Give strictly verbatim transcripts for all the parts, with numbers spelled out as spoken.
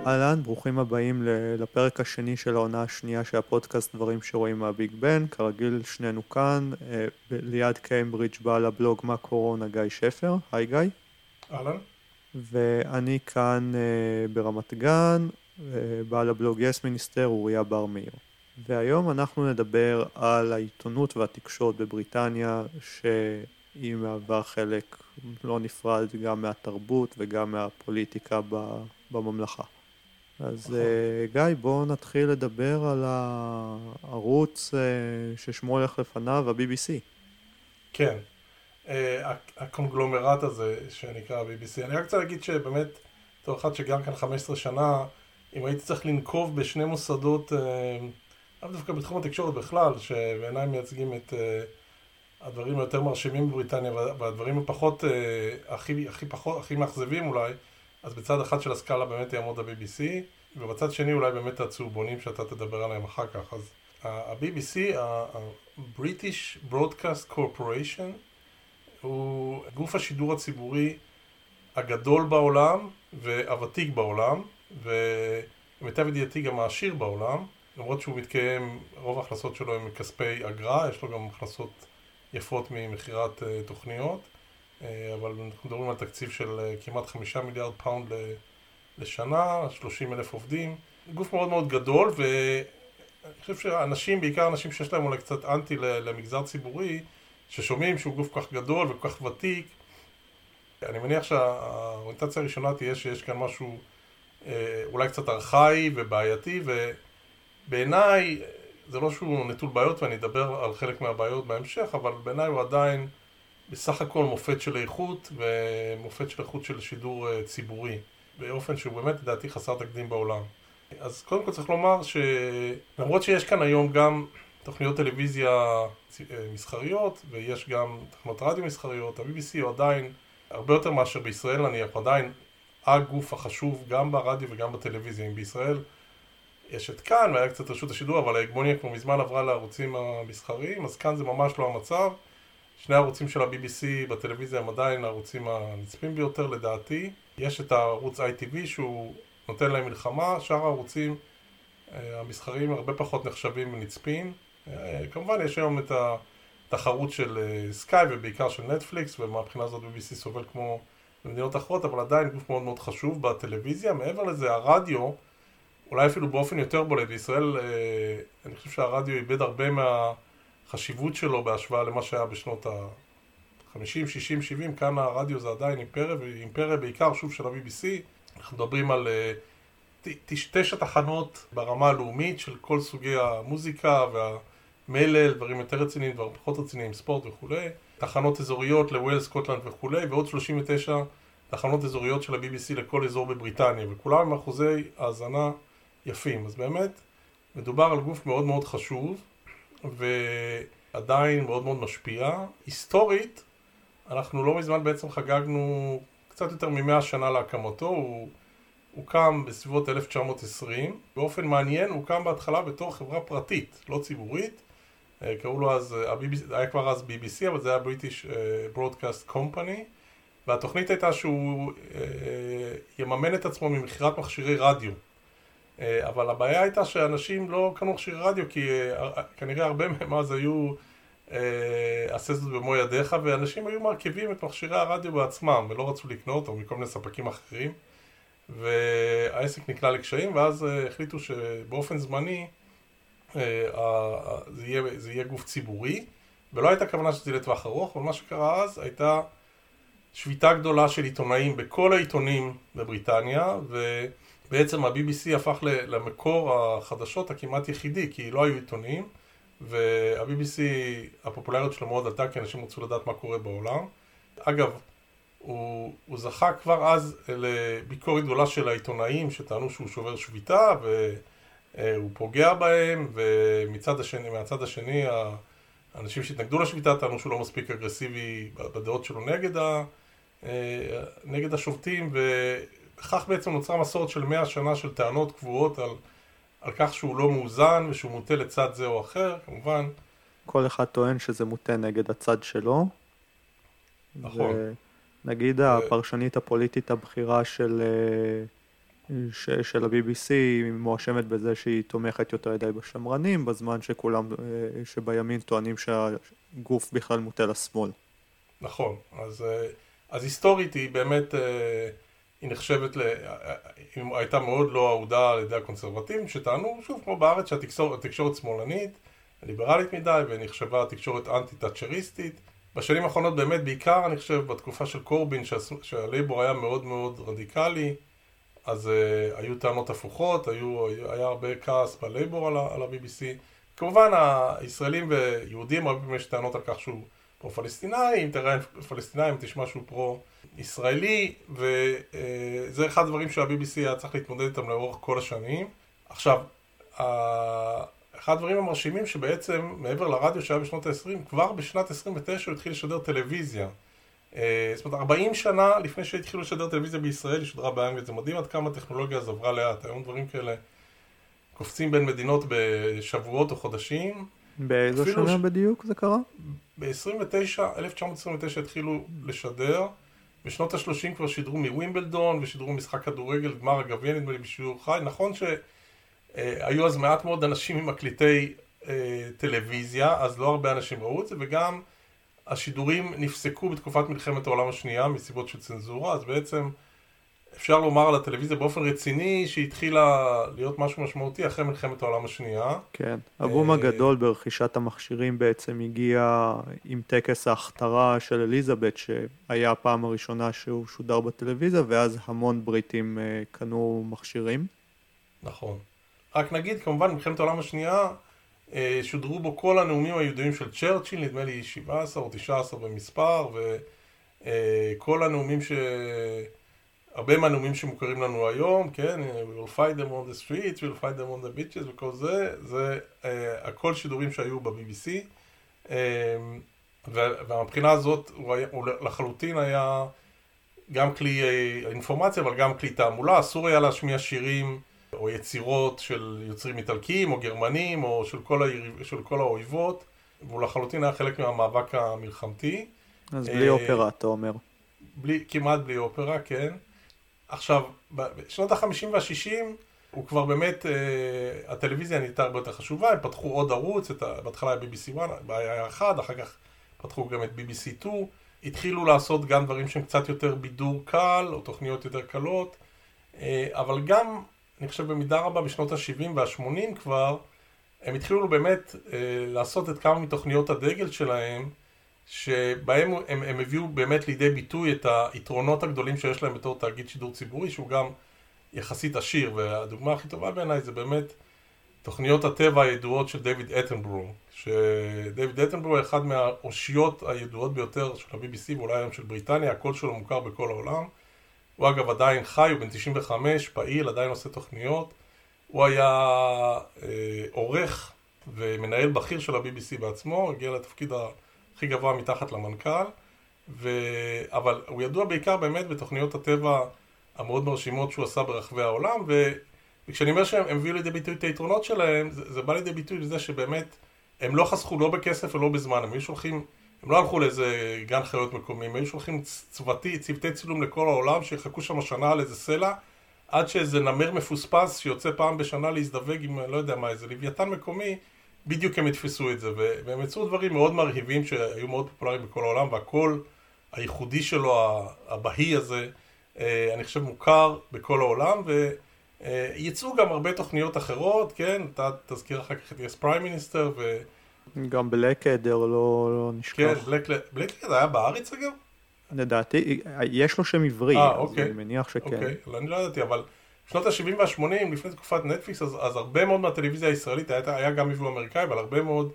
אהלן, ברוכים הבאים לפרק השני של העונה השנייה של הפודקאסט דברים שרואים מהביג בן. כרגיל שנינו כאן, ליד קיימברידג' בעל הבלוג מה קורונה גיא שפר. היי גיא. אהלן. ואני כאן ברמת גן, בעל הבלוג יס מיניסטר אוריה בר מאיר. והיום אנחנו נדבר על העיתונות והתקשורת בבריטניה, שהיא מהווה חלק לא נפרד גם מהתרבות וגם מהפוליטיקה בממלכה. אז נכון. גיא, בואו נתחיל לדבר על הערוץ ששמו הולך לפניו, ה-בי בי סי. כן, הקונגלומרט הזה שנקרא ה-בי בי סי. אני רק רוצה להגיד שבאמת, תור אחד שגר כאן חמש עשרה שנה, אם הייתי צריך לנקוב בשני מוסדות, לאו דווקא בתחום התקשורת בכלל, שבעיניי מייצגים את הדברים היותר מרשימים בבריטניה, והדברים הפחות, הכי, הכי פחות, הכי מאכזבים אולי, אז בצד אחד של הסקאלה באמת יעמוד ה-בי בי סי, ובצד שני אולי באמת הצהובונים שאתה תדבר עליהם אחר כך. אז ה-בי בי סי, ה-British Broadcast Corporation, הוא גוף השידור הציבורי הגדול בעולם והוותיק בעולם, ולמיטב ידיעתי גם העשיר בעולם, למרות שהוא מתקיים, רוב ההכנסות שלו הם מכספי אגרה, יש לו גם הכנסות יפות ממכירת תוכניות, אבל אנחנו מדברים על תקציב של כמעט חמישה מיליארד פאונד לשנה, שלושים אלף עובדים. גוף מאוד מאוד גדול, ואני חושב שאנשים, בעיקר אנשים שיש להם אולי קצת אנטי למגזר ציבורי, ששומעים שהוא גוף כל כך גדול וכל כך ותיק, אני מניח שהאוריינטציה הראשונה תהיה שיש כאן משהו אולי קצת ארכאי ובעייתי, ובעיניי זה לא שהוא נטול בעיות, ואני אדבר על חלק מהבעיות בהמשך, אבל בעיניי הוא עדיין בסך הכל מופת של איכות, ומופת של איכות של שידור ציבורי, באופן שהוא באמת לדעתי חסר תקדים בעולם. אז קודם כל צריך לומר שלמרות שיש כאן היום גם תוכניות טלוויזיה מסחריות, ויש גם תוכנות רדיו מסחריות, ה-בי בי סי הוא עדיין הרבה יותר מאשר בישראל, נניח, עדיין הגוף החשוב גם ברדיו וגם בטלוויזיה. אם בישראל יש את כאן, והיה קצת רשות השידור, אבל ההגמוניה כבר מזמן עברה לערוצים המסחריים, אז כאן זה ממש לא המצב. שני הערוצים של ה-בי בי סי בטלוויזיה הם עדיין הערוצים הנצפים ביותר לדעתי. יש את הערוץ איי טי וי שהוא נותן להם מלחמה, שאר הערוצים המסחריים הרבה פחות נחשבים ונצפים. כמובן יש היום את התחרות של סקאי ובעיקר של נטפליקס, ומהבחינה הזאת בי בי סי סובל כמו במדינות אחרות, אבל עדיין גוף מאוד מאוד חשוב בטלוויזיה. מעבר לזה הרדיו, אולי אפילו באופן יותר בולט, בישראל אני חושב שהרדיו איבד הרבה מהחשיבות שלו בהשוואה למה שהיה בשנות ה-חמישים, שישים, שבעים, כאן הרדיו זה עדיין אימפריה, ואימפריה בעיקר שוב של ה-בי בי סי, אנחנו מדברים על תשע תחנות ברמה הלאומית של כל סוגי המוזיקה והמלל, דברים יותר רציניים, דברים פחות רציניים, ספורט וכו'. תחנות אזוריות לווילס, סקוטלנד וכו', ועוד שלושים ותשע תחנות אזוריות של ה-בי בי סי לכל אזור בבריטניה, וכולם עם אחוזי האזנה יפים. אז באמת מדובר על גוף מאוד מאוד חשוב, ועדיין מאוד מאוד משפיע. היסטורית, אנחנו לא מזמן בעצם חגגנו קצת יותר ממאה שנה להקמתו, הוא הוקם בסביבות אלף תשע מאות ועשרים, באופן מעניין הוא הוקם בהתחלה בתור חברה פרטית, לא ציבורית, קראו לו אז, היה כבר אז בי בי סי, אבל זה היה British Broadcast Company, והתוכנית הייתה שהוא יממן את עצמו ממכירת מכשירי רדיו, אבל הבעיה הייתה שאנשים לא קנו מכשירי רדיו, כי כנראה הרבה מהם אז היו עשה זאת במו ידיך, ואנשים היו מרכיבים את מכשירי הרדיו בעצמם, ולא רצו לקנות או מכל מיני ספקים אחרים, והעסק נקלע לקשיים, ואז החליטו שבאופן זמני זה יהיה, זה יהיה גוף ציבורי, ולא הייתה כוונה שזה יהיה לטווח ארוך, אבל מה שקרה אז הייתה שביתה גדולה של עיתונאים בכל העיתונים בבריטניה, ובעצם ה-בי בי סי הפך למקור החדשות הכמעט יחידי, כי לא היו עיתונים, וה-בי בי סי הפופולריות שלו מאוד עלתה, כי אנשים רצו לדעת מה קורה בעולם. אגב, הוא, הוא זכה כבר אז לביקורת גדולה של העיתונאים שטענו שהוא שובר שביתה והוא פוגע בהם, ומצד השני, מהצד השני האנשים שהתנגדו לשביתה טענו שהוא לא מספיק אגרסיבי בדעות שלו נגד, ה, נגד השובתים, וכך בעצם נוצרה מסורת של מאה שנה של טענות קבועות על, על כך שהוא לא מאוזן ושהוא מוטה לצד זה או אחר, כמובן. כל אחד טוען שזה מוטה נגד הצד שלו. נכון. נגיד הפרשנית הפוליטית הבכירה של ש, של ה-בי בי סי, היא מואשמת בזה שהיא תומכת יותר ידי בשמרנים, בזמן שכולם שבימין טוענים שהגוף בכלל מוטה לשמאל. נכון, אז, אז היסטורית היא באמת, היא נחשבת, ל... היא הייתה מאוד לא אהודה על ידי הקונסרבטיבים, שטענו, שוב, כמו בארץ, שהתקשורת שמאלנית, ליברלית מדי, ונחשבה תקשורת אנטי-טאצ'ריסטית. בשנים האחרונות באמת, בעיקר אני חושב, בתקופה של קורבין, שה... שהלייבור היה מאוד מאוד רדיקלי, אז uh, היו טענות הפוכות, היו, היה הרבה כעס בלייבור על, על ה-בי בי סי. כמובן, הישראלים ויהודים רבים יש טענות על כך שהוא פרו-פלסטיני, אם תראה פלסטינאים תשמע שהוא פרו-ישראלי, וזה אחד הדברים שה-בי בי סי היה צריך להתמודד איתם לאורך כל השנים. עכשיו, אחד הדברים המרשימים שבעצם מעבר לרדיו שהיה בשנות ה-עשרים, כבר בשנת עשרים ותשע הוא התחיל לשדר טלוויזיה. זאת אומרת, ארבעים שנה לפני שהתחילו לשדר טלוויזיה בישראל, היא שודרה באנגלית. זה מדהים עד כמה הטכנולוגיה אז עברה לאט. היום דברים כאלה קופצים בין מדינות בשבועות או חודשים. באיזו שנה ש... בדיוק זה קרה? ב-עשרים ותשע, אלף תשע מאות עשרים ותשע התחילו לשדר. בשנות ה-שלושים כבר שידרו מווימבלדון ושידרו משחק כדורגל, גמר הגביע נדמה לי בשידור חי. נכון שהיו אז מעט מאוד אנשים עם מקליטי טלוויזיה, אז לא הרבה אנשים ראו את זה, וגם השידורים נפסקו בתקופת מלחמת העולם השנייה מסיבות של צנזורה, אז בעצם אפשר לומר על הטלוויזיה באופן רציני שהתחילה להיות משהו משמעותי אחרי מלחמת העולם השנייה. כן, הבום הגדול ברכישת המכשירים בעצם הגיע עם טקס ההכתרה של אליזבת, שהיה הפעם הראשונה שהוא שודר בטלוויזיה, ואז המון בריטים קנו מכשירים. נכון. רק נגיד, כמובן, מלחמת העולם השנייה שודרו בו כל הנאומים הידועים של צ'רצ'יל, נדמה לי שבע עשרה או תשע עשרה במספר, וכל הנאומים ש... הרבה מהנאומים שמוכרים לנו היום, כן, we'll fight them on the streets, we'll fight them on the beaches וכל זה, זה הכל שידורים שהיו ב-בי בי סי, והמבחינה הזאת הוא, היה, הוא לחלוטין היה גם כלי אינפורמציה, אבל גם כלי תעמולה. אסור היה להשמיע שירים או יצירות של יוצרים איטלקיים או גרמנים או של כל, היריב, של כל האויבות, והוא לחלוטין היה חלק מהמאבק המלחמתי. אז בלי אופרה, אתה אומר. בלי, כמעט בלי אופרה, כן. עכשיו, בשנות ה-חמישים וה-שישים הוא כבר באמת, הטלוויזיה נהייתה הרבה יותר חשובה, הם פתחו עוד ערוץ, בהתחלה היה בי בי סי אחת, היה אחד, אחר כך פתחו גם את בי בי סי שתיים, התחילו לעשות גם דברים שהם קצת יותר בידור קל, או תוכניות יותר קלות, אבל גם, אני חושב במידה רבה, בשנות ה-שבעים וה-שמונים כבר, הם התחילו באמת לעשות את כמה מתוכניות הדגל שלהם, שבהם הם, הם הביאו באמת לידי ביטוי את היתרונות הגדולים שיש להם בתור תאגיד שידור ציבורי, שהוא גם יחסית עשיר, והדוגמה הכי טובה בעיניי זה באמת תוכניות הטבע הידועות של דיוויד אטנבורו, שדיוויד אטנבורו הוא אחד מהאושיות הידועות ביותר של ה-בי בי סי ואולי היום של בריטניה, הקול שלו מוכר בכל העולם. הוא אגב עדיין חי, הוא בן תשעים וחמש, פעיל, עדיין עושה תוכניות. הוא היה אה, עורך ומנהל בכיר של ה-בי בי סי בעצמו, הגיע לתפקיד ה... הכי גבוה מתחת למנכ"ל, ו... אבל הוא ידוע בעיקר באמת בתוכניות הטבע המאוד מרשימות שהוא עשה ברחבי העולם, ו... וכשאני אומר שהם הביאו לידי ביטוי את היתרונות שלהם, זה, זה בא לידי ביטוי לזה שבאמת הם לא חסכו לא בכסף ולא בזמן, הם היו שולחים, הם לא הלכו לאיזה גן חיות מקומי, הם היו שולחים צוותי, צוותי צילום לכל העולם, שיחכו שם השנה על איזה סלע, עד שאיזה נמר מפוספס שיוצא פעם בשנה להזדווג עם, לא יודע מה, איזה לוויתן מקומי, בדיוק הם התפסו את זה, והם יצאו דברים מאוד מרהיבים שהיו מאוד פופולריים בכל העולם, והקול הייחודי שלו, הבהי הזה, אני חושב מוכר בכל העולם, ויצאו גם הרבה תוכניות אחרות, כן? אתה תזכיר אחר כך את יס פריים מיניסטר, ו... גם בלקדר לא, לא נשכח. כן, בלקדר היה בארץ אגב? לדעתי, יש לו שם עברי, אז אוקיי. אני מניח שכן. אוקיי, אני לא ידעתי, אבל... בשנות ה-שבעים וה-שמונים, לפני תקופת נטפליקס, אז, אז הרבה מאוד מהטלוויזיה הישראלית, היה, היה גם מבוא אמריקאי, אבל הרבה מאוד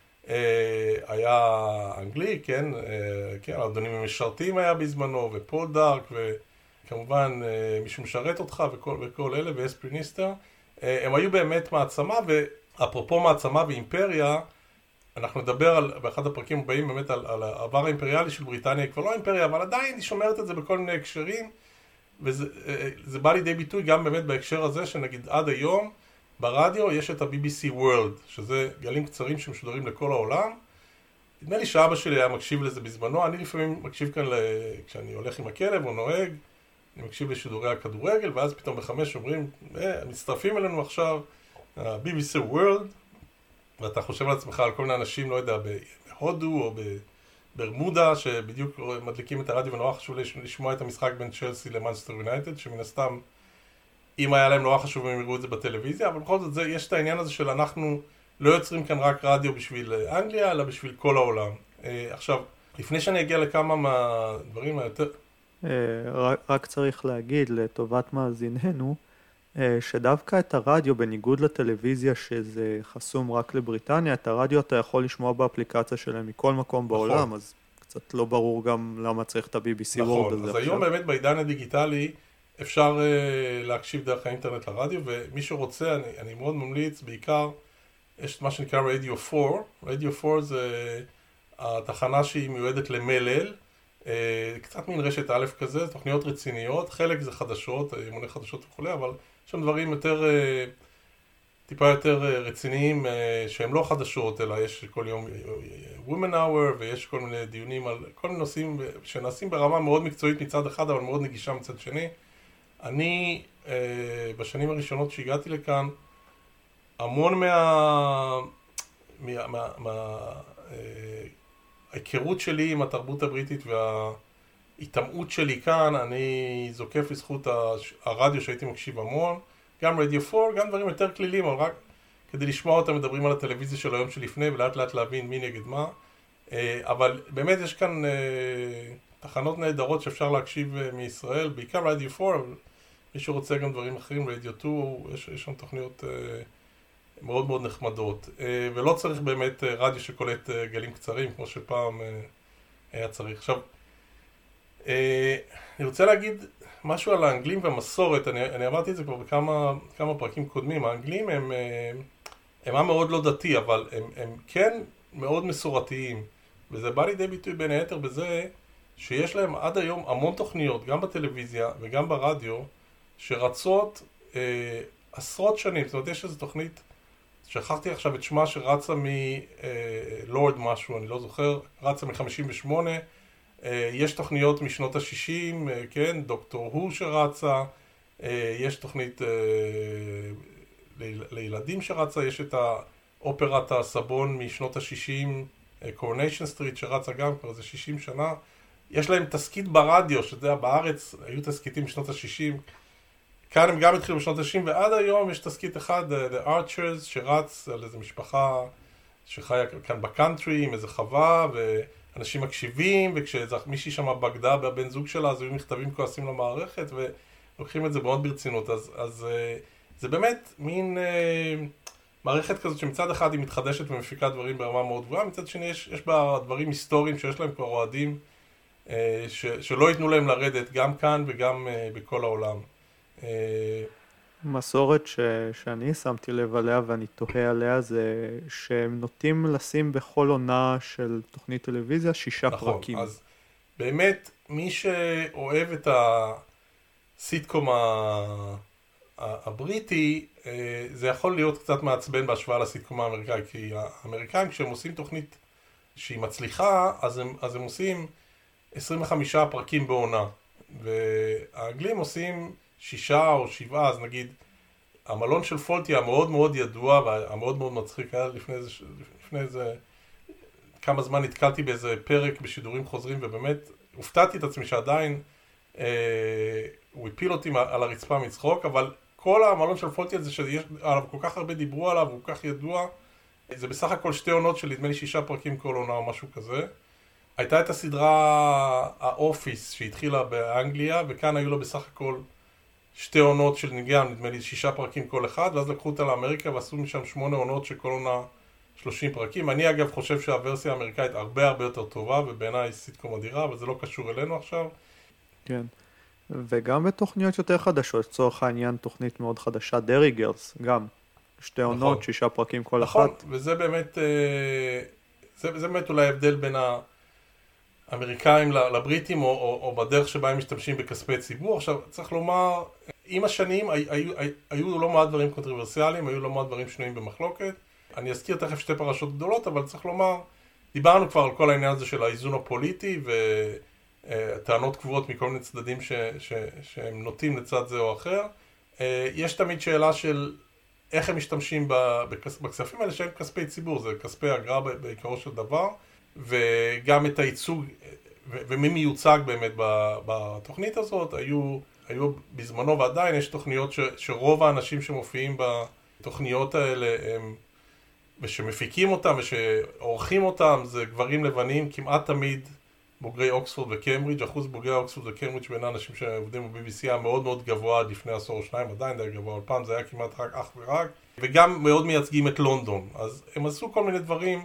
אה, היה אנגלי, כן, אה, כן, האדונים המשרתים היה בזמנו, ופול דארק, וכמובן אה, מישהו משרת אותך, וכל, וכל אלה, ואספריניסטר. אה, הם היו באמת מעצמה, ואפרופו מעצמה ואימפריה, אנחנו נדבר על, באחד הפרקים הבאים באמת על, על העבר האימפריאלי של בריטניה, היא כבר לא אימפריה, אבל עדיין היא שומרת את זה בכל מיני הקשרים, וזה זה בא לידי ביטוי גם באמת בהקשר הזה, שנגיד עד היום ברדיו יש את ה-בי בי סי World, שזה גלים קצרים שמשודרים לכל העולם. נדמה לי שאבא שלי היה מקשיב לזה בזמנו, אני לפעמים מקשיב כאן ל... כשאני הולך עם הכלב או נוהג, אני מקשיב לשידורי הכדורגל, ואז פתאום בחמש אומרים, אה, מצטרפים אלינו עכשיו, בי בי סי World, ואתה חושב על עצמך על כל מיני אנשים, לא יודע, בהודו או ברמודה, שבדיוק מדליקים את הרדיו, ונורא חשוב לשמוע את המשחק בין צ'לסי למנצ'סטר יונייטד, שמן הסתם, אם היה להם נורא חשוב הם יראו את זה בטלוויזיה, אבל בכל זאת, זה, יש את העניין הזה של אנחנו לא יוצרים כאן רק רדיו בשביל אנגליה, אלא בשביל כל העולם. עכשיו, לפני שאני אגיע לכמה מהדברים היותר... רק צריך להגיד לטובת מאזיננו, שדווקא את הרדיו, בניגוד לטלוויזיה שזה חסום רק לבריטניה, את הרדיו אתה יכול לשמוע באפליקציה שלהם מכל מקום בעולם, נכון. אז קצת לא ברור גם למה צריך את ה-בי בי סי נכון. World הזה. אז היום באמת בעידן הדיגיטלי אפשר uh, להקשיב דרך האינטרנט לרדיו, ומי שרוצה, אני, אני מאוד ממליץ, בעיקר יש מה שנקרא רדיו פור. רדיו פור זה התחנה שהיא מיועדת למלל, uh, קצת מין רשת א' כזה, תוכניות רציניות, חלק זה חדשות, ימוני חדשות וכו', אבל יש שם דברים יותר, טיפה יותר רציניים שהם לא חדשות, אלא יש כל יום Women Hour, ויש כל מיני דיונים על כל מיני נושאים שנעשים ברמה מאוד מקצועית מצד אחד, אבל מאוד נגישה מצד שני. אני, בשנים הראשונות שהגעתי לכאן, המון מה... מה... מה... מה... ההיכרות שלי עם התרבות הבריטית וה... התאמאות שלי כאן, אני זוקף לזכות הרדיו שהייתי מקשיב המון, גם רדיו פור, גם דברים יותר כלילים, אבל רק כדי לשמוע אותם מדברים על הטלוויזיה של היום שלפני, ולאט לאט להבין מי נגד מה. אבל באמת יש כאן תחנות נהדרות שאפשר להקשיב מישראל, בעיקר רדיו פור, אבל מי שרוצה גם דברים אחרים, רדיו טו, יש, יש שם תוכניות מאוד מאוד נחמדות. ולא צריך באמת רדיו שקולט גלים קצרים, כמו שפעם היה צריך. עכשיו, אני רוצה להגיד משהו על האנגלים והמסורת, אני, אני אמרתי את זה כבר בכמה כמה פרקים קודמים. האנגלים הם, הם עם מאוד לא דתי, אבל הם, הם כן מאוד מסורתיים, וזה בא לידי ביטוי בין היתר בזה שיש להם עד היום המון תוכניות, גם בטלוויזיה וגם ברדיו, שרצות אה, עשרות שנים. זאת אומרת, יש איזו תוכנית, שכחתי עכשיו את שמה, שרצה מלורד אה, משהו, אני לא זוכר, רצה מ-חמישים ושמונה, יש תוכניות משנות ה-שישים, כן, דוקטור הו שרצה, יש תוכנית לילדים שרצה, יש את האופרת הסבון משנות ה-שישים, קורניישן סטריט שרצה גם כבר איזה שישים שנה. יש להם תסקית ברדיו, שזה בארץ, היו תסקיתים משנות ה-שישים, כאן הם גם התחילו בשנות ה-שישים, ועד היום יש תסקית אחד, The Archers, שרץ על איזו משפחה שחיה כאן בקאנטרי עם איזו חווה, ו... אנשים מקשיבים, וכשמישהי שם בגדה בבן זוג שלה, אז היו מכתבים כועסים למערכת, ולוקחים את זה מאוד ברצינות. אז, אז זה באמת מין אה, מערכת כזאת שמצד אחד היא מתחדשת ומפיקה דברים ברמה מאוד גבוהה, מצד שני יש, יש בה דברים היסטוריים שיש להם כבר אוהדים, אה, ש, שלא ייתנו להם לרדת גם כאן וגם אה, בכל העולם. אה, מסורת ש... שאני שמתי לב עליה ואני תוהה עליה, זה שהם נוטים לשים בכל עונה של תוכנית טלוויזיה שישה נכון, פרקים. אז באמת מי שאוהב את הסיטקום ה... הבריטי, זה יכול להיות קצת מעצבן בהשוואה לסיטקום האמריקאי, כי האמריקאים כשהם עושים תוכנית שהיא מצליחה, אז הם, אז הם עושים עשרים וחמישה פרקים בעונה, והאנגלים עושים שישה או שבעה. אז נגיד, המלון של פולטי המאוד מאוד ידוע והמאוד מאוד מצחיק, היה לפני איזה, לפני איזה כמה זמן נתקלתי באיזה פרק בשידורים חוזרים, ובאמת הופתעתי את עצמי שעדיין אה, הוא הפיל אותי על הרצפה מצחוק, אבל כל המלון של פולטי הזה שיש עליו כל כך הרבה דיברו עליו, הוא כל כך ידוע, זה בסך הכל שתי עונות של נדמה לי שישה פרקים כל עונה או משהו כזה. הייתה את הסדרה האופיס שהתחילה באנגליה, וכאן היו לו בסך הכל שתי עונות של ניגן, נדמה לי שישה פרקים כל אחד, ואז לקחו אותה לאמריקה ועשו משם שמונה עונות שכל עונה שלושים פרקים. אני אגב חושב שהוורסיה האמריקאית הרבה הרבה יותר טובה, ובעיניי סיטקום אדירה, אבל זה לא קשור אלינו עכשיו. כן, וגם בתוכניות יותר חדשות, לצורך העניין תוכנית מאוד חדשה, דרי גרס, גם שתי עונות, נכון. שישה פרקים כל נכון, אחת. וזה באמת, זה, זה באמת אולי ההבדל בין האמריקאים לבריטים, או, או, או בדרך שבה הם משתמשים בכספי ציבור. עכשיו, צריך לומר, עם השנים היו, היו, היו לא מעט דברים קונטרוברסיאליים, היו לא מעט דברים שנויים במחלוקת. אני אזכיר תכף שתי פרשות גדולות, אבל צריך לומר, דיברנו כבר על כל העניין הזה של האיזון הפוליטי, טענות קבועות מכל מיני צדדים ש, ש, שהם נוטים לצד זה או אחר. יש תמיד שאלה של איך הם משתמשים בכספים האלה שהם כספי ציבור, זה כספי אגרה בעיקרו של דבר, וגם את הייצוג, ומי מיוצג באמת בתוכנית הזאת, היו, היו בזמנו ועדיין יש תוכניות ש, שרוב האנשים שמופיעים בתוכניות האלה הם, ושמפיקים אותם ושעורכים אותם, זה גברים לבנים, כמעט תמיד בוגרי אוקספורד וקמברידג'. אחוז בוגרי אוקספורד וקמברידג' בין האנשים שעובדים ב-בי בי סי היה מאוד מאוד גבוה עד לפני עשור או שניים, עדיין די גבוה, אבל פעם זה היה כמעט רק אך ורק, וגם מאוד מייצגים את לונדון. אז הם עשו כל מיני דברים,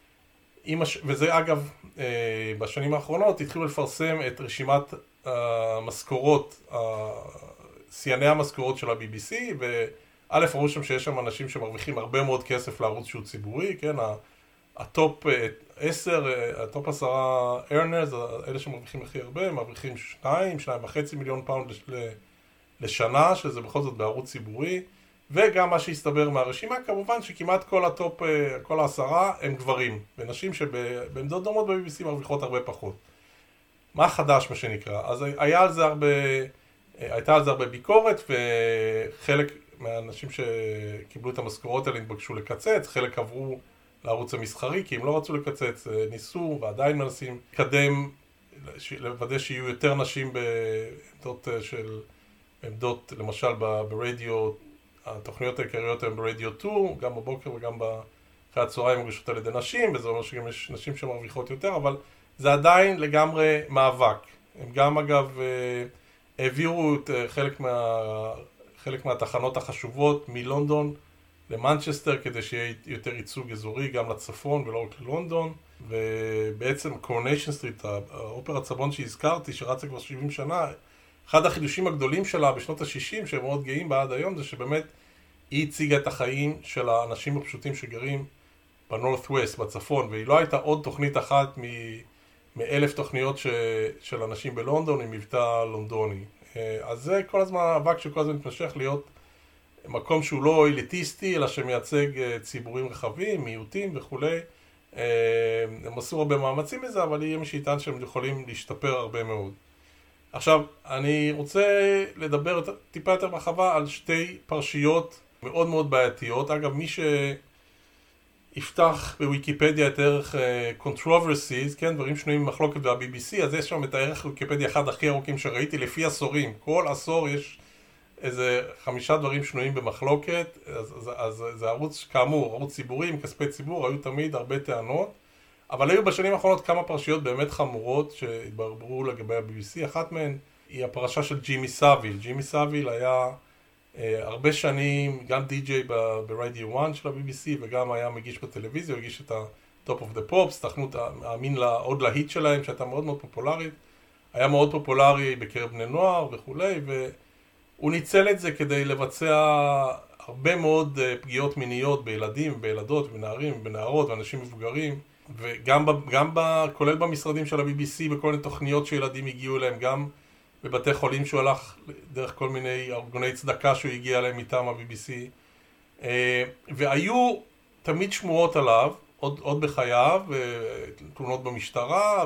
הש... וזה אגב, בשנים האחרונות התחילו לפרסם את רשימת המשכורות, סייני המשכורות של ה-בי בי סי, וא' ראו שם שיש שם אנשים שמרוויחים הרבה מאוד כסף לערוץ שהוא ציבורי, כן, הטופ עשר, הטופ עשרה earners, אלה שמרוויחים הכי הרבה, מרוויחים שניים, שניים וחצי מיליון פאונד לשנה, שזה בכל זאת בערוץ ציבורי, וגם מה שהסתבר מהרשימה, כמובן שכמעט כל הטופ, כל העשרה הם גברים, ונשים שבעמדות דומות ב-בי בי סי מרוויחות הרבה פחות. מה חדש מה שנקרא? אז היה על זה הרבה, הייתה על זה הרבה ביקורת, וחלק מהאנשים שקיבלו את המשכורות האלה התבקשו לקצץ, חלק עברו לערוץ המסחרי, כי הם לא רצו לקצץ, ניסו ועדיין מנסים לקדם, לוודא שיהיו יותר נשים בעמדות של, עמדות למשל ברדיו, התוכניות העיקריות הן ברדיו שתיים, גם בבוקר וגם אחרי הצהריים מוגשות על ידי נשים, וזה אומר שגם יש נשים שמרוויחות יותר, אבל זה עדיין לגמרי מאבק. הם גם אגב העבירו את חלק, מה, חלק מהתחנות החשובות מלונדון, למנצ'סטר, כדי שיהיה יותר ייצוג אזורי גם לצפון ולא רק ללונדון, ובעצם קורניישן סטריט, האופרה צבון שהזכרתי, שרצה כבר שבעים שנה, אחד החידושים הגדולים שלה בשנות ה-שישים, שהם מאוד גאים בה עד היום, זה שבאמת היא הציגה את החיים של האנשים הפשוטים שגרים בנורת ווסט, בצפון, והיא לא הייתה עוד תוכנית אחת מאלף תוכניות ש... של אנשים בלונדון עם מבטא לונדוני. אז זה כל הזמן האבק שכל הזמן מתמשך להיות מקום שהוא לא אליטיסטי, אלא שמייצג ציבורים רחבים, מיעוטים וכו'. הם עשו הרבה מאמצים לזה, אבל יהיה מי שיטען שהם יכולים להשתפר הרבה מאוד. עכשיו, אני רוצה לדבר טיפה יותר ברחבה על שתי פרשיות מאוד מאוד בעייתיות. אגב, מי שיפתח בוויקיפדיה את ערך controversies, כן, דברים שנויים במחלוקת וה-בי בי סי, אז יש שם את הערך וויקיפדיה אחד הכי ארוכים שראיתי, לפי עשורים. כל עשור יש איזה חמישה דברים שנויים במחלוקת, אז, אז, אז זה ערוץ, כאמור, ערוץ ציבורי עם כספי ציבור, היו תמיד הרבה טענות, אבל היו בשנים האחרונות כמה פרשיות באמת חמורות שהתבררו לגבי ה-בי בי סי. אחת מהן היא הפרשה של ג'ימי סאביל. ג'ימי סאביל היה אה, הרבה שנים גם די-ג'יי ברדיו אחת של ה-בי בי סי, וגם היה מגיש בטלוויזיה, הוא הגיש את ה-Top of the Pops, תכנות האמין לה, עוד להיט שלהם, שהייתה מאוד מאוד פופולרית. היה מאוד פופולרי בקרב בני נוער וכו', והוא ניצל את זה כדי לבצע הרבה מאוד פגיעות מיניות בילדים, בילדות, בנערים, בנערות, ואנשים מבוגרים. וגם גם ב, כולל במשרדים של ה-בי בי סי, בכל מיני תוכניות שילדים הגיעו אליהם, גם בבתי חולים שהוא הלך דרך כל מיני ארגוני צדקה שהוא הגיע אליהם מטעם ה-בי בי סי. והיו תמיד שמועות עליו, עוד, עוד בחייו, תלונות במשטרה,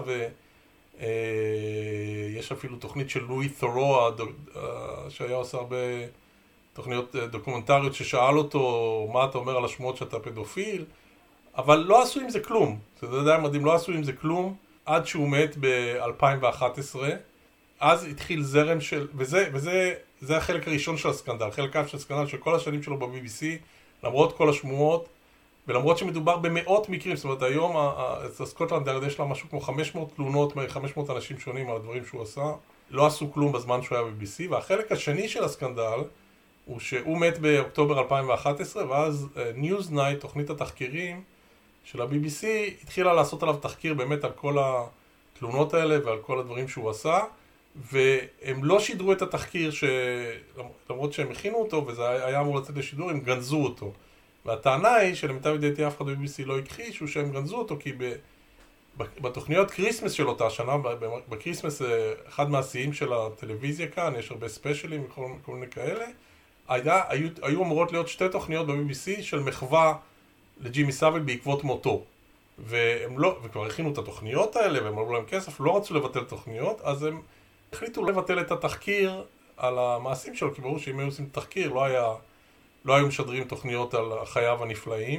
ויש אפילו תוכנית של לואי ת'ורו, שהיה עושה הרבה תוכניות דוקומנטריות, ששאל אותו, מה אתה אומר על השמועות שאתה פדופיל? אבל לא עשו עם זה כלום, זה די מדהים, לא עשו עם זה כלום, עד שהוא מת ב-אלפיים ואחת עשרה, אז התחיל זרם של, וזה, וזה, זה החלק הראשון של הסקנדל, חלק אף של הסקנדל של כל השנים שלו ב-בי בי סי, למרות כל השמועות, ולמרות שמדובר במאות מקרים, זאת אומרת היום, הסקוטלנד ירד יש לה משהו כמו חמש מאות תלונות, חמש מאות אנשים שונים על הדברים שהוא עשה, לא עשו כלום בזמן שהוא היה ב-בי בי סי, והחלק השני של הסקנדל, הוא שהוא מת באוקטובר אלפיים ואחת עשרה, ואז Newsnight, תוכנית התחקירים, של ה-בי בי סי, התחילה לעשות עליו תחקיר באמת על כל התלונות האלה ועל כל הדברים שהוא עשה, והם לא שידרו את התחקיר, ש... למרות שהם הכינו אותו, וזה היה אמור לצאת לשידור, הם גנזו אותו. והטענה היא שלמיטב ידיעתי אף אחד ב-בי בי סי לא הכחיש, הוא שהם גנזו אותו, כי ב... בתוכניות קריסמס של אותה שנה, בקריסמס אחד מהשיאים של הטלוויזיה כאן, יש הרבה ספיישלים וכל מיני כאלה, היה, היו, היו אמורות להיות שתי תוכניות ב-בי בי סי של מחווה לג'ימי סאביל בעקבות מותו. והם לא, וכבר הכינו את התוכניות האלה, והם אמרו להם כסף, לא רצו לבטל תוכניות, אז הם החליטו לבטל את התחקיר על המעשים שלו, כי ברור שאם היו עושים תחקיר, לא היה, לא היו משדרים תוכניות על חייו הנפלאים,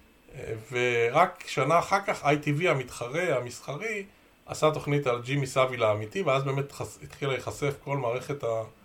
ורק שנה אחר כך איי טי וי המתחרה, המסחרי, עשה תוכנית על ג'ימי סאבילה האמיתי, ואז באמת התחילה להיחשף כל מערכת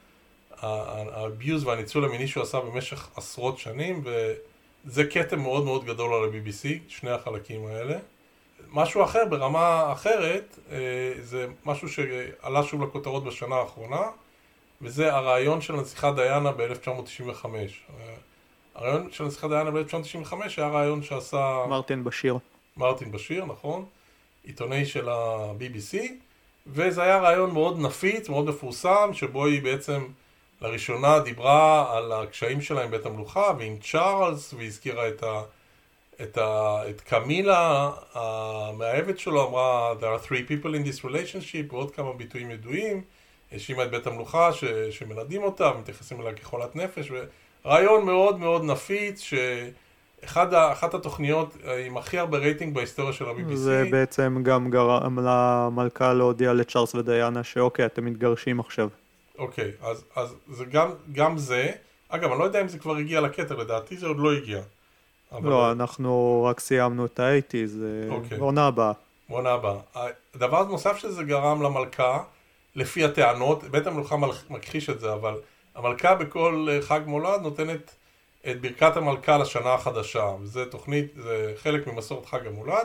האביוז והניצול המיני שהוא עשה במשך עשרות שנים, וזה קטע מאוד מאוד גדול על ה-בי בי סי, שני החלקים האלה. משהו אחר ברמה אחרת, זה משהו שעלה שוב לכותרות בשנה האחרונה, וזה הרעיון של הנסיכה דיאנה ב-אלף תשע מאות תשעים וחמש. הרעיון של הנסיכה דיאנה ב-אלף תשע מאות תשעים וחמש היה רעיון שעשה... מרטין בשיר. מרטין בשיר, נכון. עיתונאי של ה-בי בי סי, וזה היה רעיון מאוד נפיץ, מאוד מפורסם, שבו היא בעצם לראשונה דיברה על הקשיים שלה עם בית המלוכה, ועם צ'ארלס, והזכירה את, ה, את, ה, את קמילה, המאהבת שלו, אמרה, there are three people in this relationship, ועוד כמה ביטויים ידועים, האשימה את בית המלוכה ש, שמנדים אותה, מתייחסים אליה כחולת נפש, ורעיון מאוד מאוד נפיץ, ש... אחד, אחת התוכניות עם הכי הרבה רייטינג בהיסטוריה של ה-בי בי סי. זה בעצם גם גרם למלכה להודיע לצ'ארלס ודיאנה שאוקיי, אתם מתגרשים עכשיו. אוקיי, אז, אז זה גם, גם זה. אגב, אני לא יודע אם זה כבר הגיע לכתר, לדעתי זה עוד לא הגיע. לא, אנחנו רק סיימנו את ה-שמונים, זה עונה הבאה. עונה הבאה. הדבר נוסף שזה גרם למלכה, לפי הטענות, בית המלוכה מכחיש את זה, אבל המלכה בכל חג מולד נותנת את ברכת המלכה לשנה החדשה, וזה תוכנית, זה חלק ממסורת חג המולד,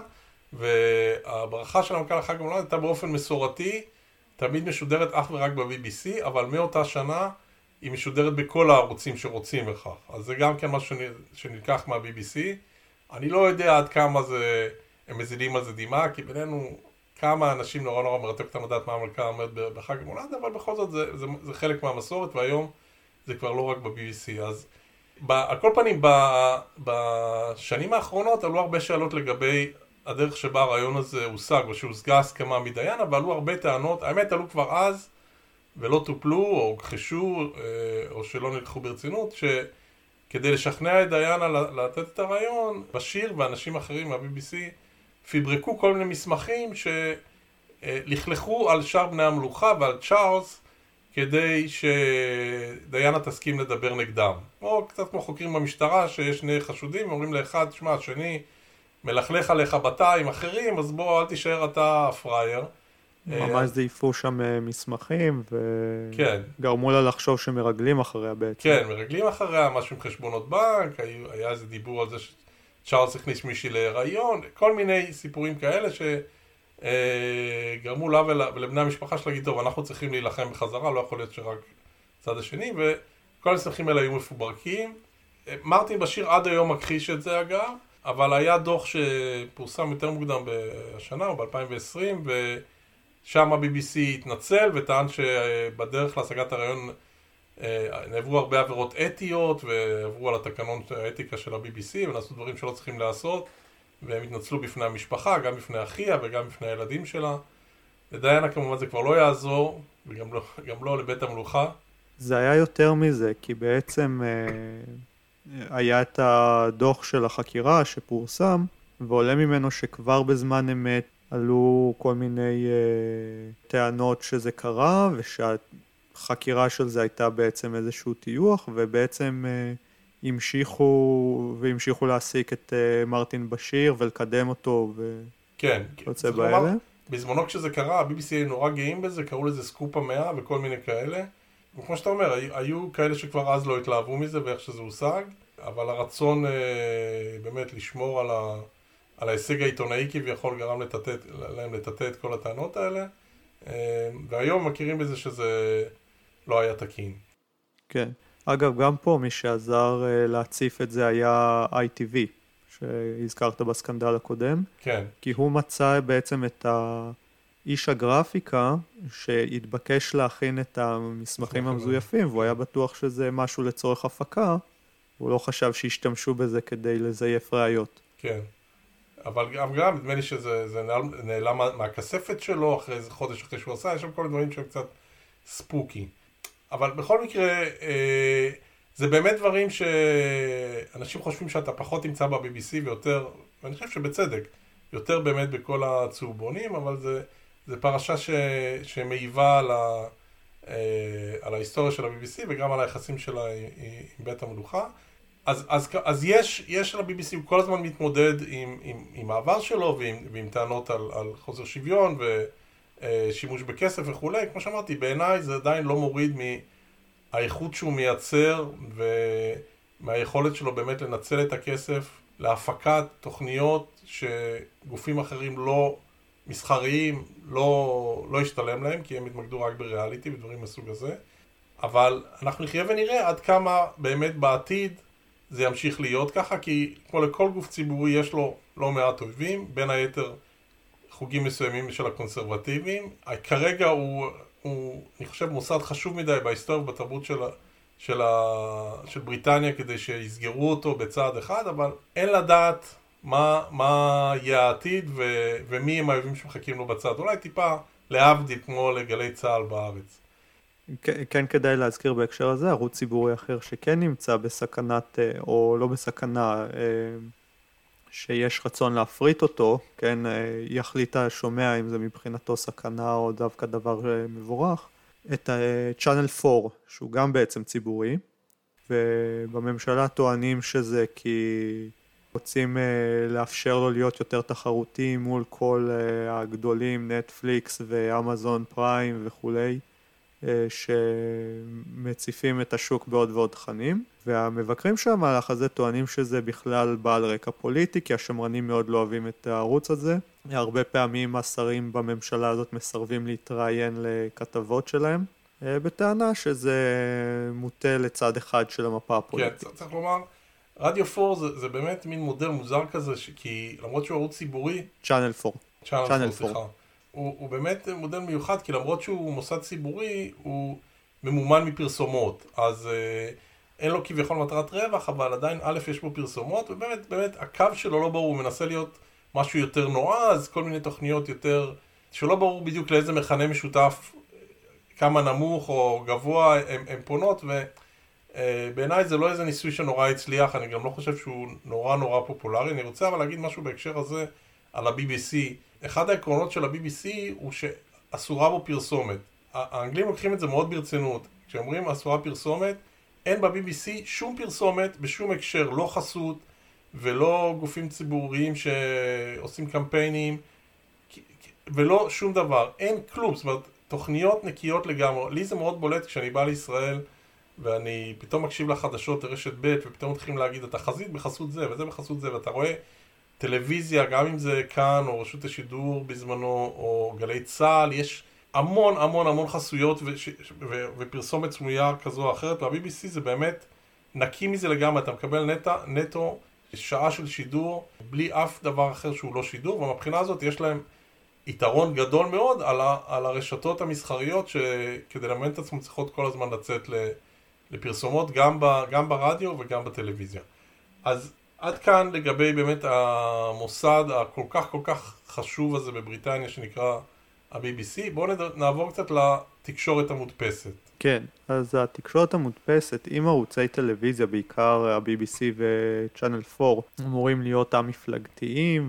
והברכה של המלכה לחג המולד הייתה באופן מסורתי, תמיד משודרת אך ורק ב-בי בי סי, אבל מאותה שנה היא משודרת בכל הערוצים שרוצים בכך. אז זה גם כן משהו שנלקח מה-בי בי סי. אני לא יודע עד כמה זה, הם מזילים על זה דמעה, כי בינינו כמה אנשים נורא נורא מרתק אותם לדעת מה המלכה אומרת בחג המולד, אבל בכל זאת זה, זה, זה חלק מהמסורת, והיום זה כבר לא רק ב-בי בי סי. אז על כל פנים, בשנים האחרונות עלו הרבה שאלות לגבי הדרך שבה הרעיון הזה הושג, ושהושגה הסכמה מדיין, אבל עלו הרבה טענות, האמת עלו כבר אז, ולא טופלו, או הוכחשו, או שלא נלקחו ברצינות, שכדי לשכנע את דיינה לתת את הרעיון, בשיר ואנשים אחרים מה-בי בי סי פיברקו כל מיני מסמכים שלכלכו על שאר בני המלוכה ועל צ'ארלס, כדי שדיינה תסכים לדבר נגדם. או קצת כמו חוקרים במשטרה, שיש שני חשודים, אומרים לאחד, שמע, השני מלכלך עליך בתא עם אחרים, אז בוא, אל תישאר אתה פרייר. ממש זייפו שם מסמכים, וגרמו לה לחשוב שמרגלים אחריה בעצם. כן, מרגלים אחריה, משהו עם חשבונות בנק, היה איזה דיבור על זה שצ'ארלס הכניס מישהי להיריון, כל מיני סיפורים כאלה ש... גרמו לה ולבני המשפחה שלה להגיד, טוב, אנחנו צריכים להילחם בחזרה, לא יכול להיות שרק צד השני, וכל המסמכים האלה היו מפוברקים. מרטין בשיר עד היום מכחיש את זה אגב, אבל היה דוח שפורסם יותר מוקדם בשנה או ב-אלפיים ועשרים, ושם ה-בי בי סי התנצל וטען שבדרך להשגת הרעיון נעברו הרבה עבירות אתיות, ועברו על התקנון האתיקה של ה-בי בי סי, ונעשו דברים שלא צריכים לעשות, והם התנצלו בפני המשפחה, גם בפני אחיה וגם בפני הילדים שלה. לדיינה כמובן זה כבר לא יעזור, וגם לא, גם לא לבית המלוכה. זה היה יותר מזה, כי בעצם אה, היה את הדוח של החקירה שפורסם, ועולה ממנו שכבר בזמן אמת עלו כל מיני אה, טענות שזה קרה, ושהחקירה של זה הייתה בעצם איזשהו טיוח, ובעצם... אה, המשיכו והמשיכו להעסיק את uh, מרטין בשיר ולקדם אותו כן, ויוצא באלה. לומר, בזמנו כשזה קרה, ה-בי בי סי היו נורא גאים בזה, קראו לזה סקופ המאה וכל מיני כאלה. וכמו שאתה אומר, היו כאלה שכבר אז לא התלהבו מזה ואיך שזה הושג, אבל הרצון uh, באמת לשמור על, ה, על ההישג העיתונאי כביכול גרם לתתת, להם לטטא את כל הטענות האלה, uh, והיום מכירים בזה שזה לא היה תקין. כן. אגב, גם פה מי שעזר uh, להציף את זה היה איי טי וי, שהזכרת בסקנדל הקודם. כן. כי הוא מצא בעצם את האיש הגרפיקה שהתבקש להכין את המסמכים המזויפים, והוא היה בטוח שזה משהו לצורך הפקה, הוא לא חשב שהשתמשו בזה כדי לזייף ראיות. כן. אבל גם, גם נדמה לי שזה זה נעלם, נעלם מהכספת שלו אחרי איזה חודש אחרי שהוא עשה, יש שם כל דברים שהם קצת ספוקי. אבל בכל מקרה, זה באמת דברים שאנשים חושבים שאתה פחות תמצא ב-בי בי סי ויותר, ואני חושב שבצדק, יותר באמת בכל הצהובונים, אבל זה, זה פרשה ש, שמעיבה על, ה, על ההיסטוריה של ה-בי בי סי וגם על היחסים שלה עם בית המלוכה. אז, אז, אז יש, יש ל-בי בי סי, הוא כל הזמן מתמודד עם, עם, עם העבר שלו ועם, ועם טענות על, על חוסר שוויון ושימוש בכסף וכו'. כמו שאמרתי, בעיניי זה עדיין לא מוריד מהאיכות שהוא מייצר ומהיכולת שלו באמת לנצל את הכסף להפקת תוכניות שגופים אחרים לא מסחריים, לא, לא ישתלם להם, כי הם התמקדו רק בריאליטי ודברים מסוג הזה. אבל אנחנו נחיה ונראה עד כמה באמת בעתיד זה ימשיך להיות ככה, כי כמו לכל גוף ציבורי יש לו לא מעט אויבים, בין היתר חוגים מסוימים של הקונסרבטיבים. כרגע הוא, הוא אני חושב, מוסד חשוב מדי בהיסטוריה ובתרבות של, של, של בריטניה כדי שיסגרו אותו בצעד אחד, אבל אין לדעת מה, מה יהיה העתיד ו, ומי הם האויבים שמחכים לו בצד. אולי טיפה להבדיל כמו לגלי צהל בארץ. כן, כדאי להזכיר בהקשר הזה, ערוץ ציבורי אחר שכן נמצא בסכנת, או לא בסכנה, שיש רצון להפריט אותו, כן, יחליט השומע אם זה מבחינתו סכנה או דווקא דבר מבורך, את Channel פור, שהוא גם בעצם ציבורי, ובממשלה טוענים שזה כי רוצים לאפשר לו להיות יותר תחרותי מול כל הגדולים, נטפליקס ואמזון פריים וכולי, שמציפים את השוק בעוד ועוד תכנים, והמבקרים של המהלך הזה טוענים שזה בכלל בעל רקע פוליטי, כי השמרנים מאוד לא אוהבים את הערוץ הזה. הרבה פעמים השרים בממשלה הזאת מסרבים להתראיין לכתבות שלהם, בטענה שזה מוטה לצד אחד של המפה הפוליטית. כן, צריך לומר, רדיו פור זה, זה באמת מין מודל מוזר כזה, כי למרות שהוא ערוץ ציבורי... צ'אנל פור. צ'אנל פור, סליחה. הוא, הוא באמת מודל מיוחד, כי למרות שהוא מוסד ציבורי, הוא ממומן מפרסומות. אז אה, אין לו כביכול מטרת רווח, אבל עדיין א' יש בו פרסומות, ובאמת, באמת, הקו שלו לא ברור, הוא מנסה להיות משהו יותר נועז, כל מיני תוכניות יותר, שלא ברור בדיוק לאיזה מכנה משותף, כמה נמוך או גבוה הם, הם פונות, ובעיניי זה לא איזה ניסוי שנורא הצליח, אני גם לא חושב שהוא נורא נורא פופולרי. אני רוצה אבל להגיד משהו בהקשר הזה על ה-בי בי סי. אחד העקרונות של ה-בי בי סי הוא שאסורה בו פרסומת. האנגלים לוקחים את זה מאוד ברצינות. כשאומרים אסורה פרסומת, אין ב-בי בי סי שום פרסומת בשום הקשר, לא חסות ולא גופים ציבוריים שעושים קמפיינים ולא שום דבר. אין כלום, זאת אומרת, תוכניות נקיות לגמרי. לי זה מאוד בולט כשאני בא לישראל ואני פתאום מקשיב לחדשות לרשת ב' ופתאום מתחילים להגיד את החזית בחסות זה וזה בחסות זה, ואתה רואה טלוויזיה, גם אם זה כאן או רשות השידור בזמנו או גלי צהל, יש המון המון המון חסויות וש, ו, ופרסומת סמויה כזו או אחרת. וה-בי בי סי זה באמת נקי מזה לגמרי, אתה מקבל נטו, נטו שעה של שידור בלי אף דבר אחר שהוא לא שידור, ומבחינה הזאת יש להם יתרון גדול מאוד על, ה, על הרשתות המסחריות שכדי לממן את עצמם צריכות כל הזמן לצאת לפרסומות גם, ב, גם ברדיו וגם בטלוויזיה. אז עד כאן לגבי באמת המוסד הכל כך כל כך חשוב הזה בבריטניה שנקרא ה-בי בי סי. בואו נעבור קצת לתקשורת המודפסת. כן, אז התקשורת המודפסת עם ערוצי טלוויזיה, בעיקר ה-בי בי סי ו-Channel פור, אמורים להיות המפלגתיים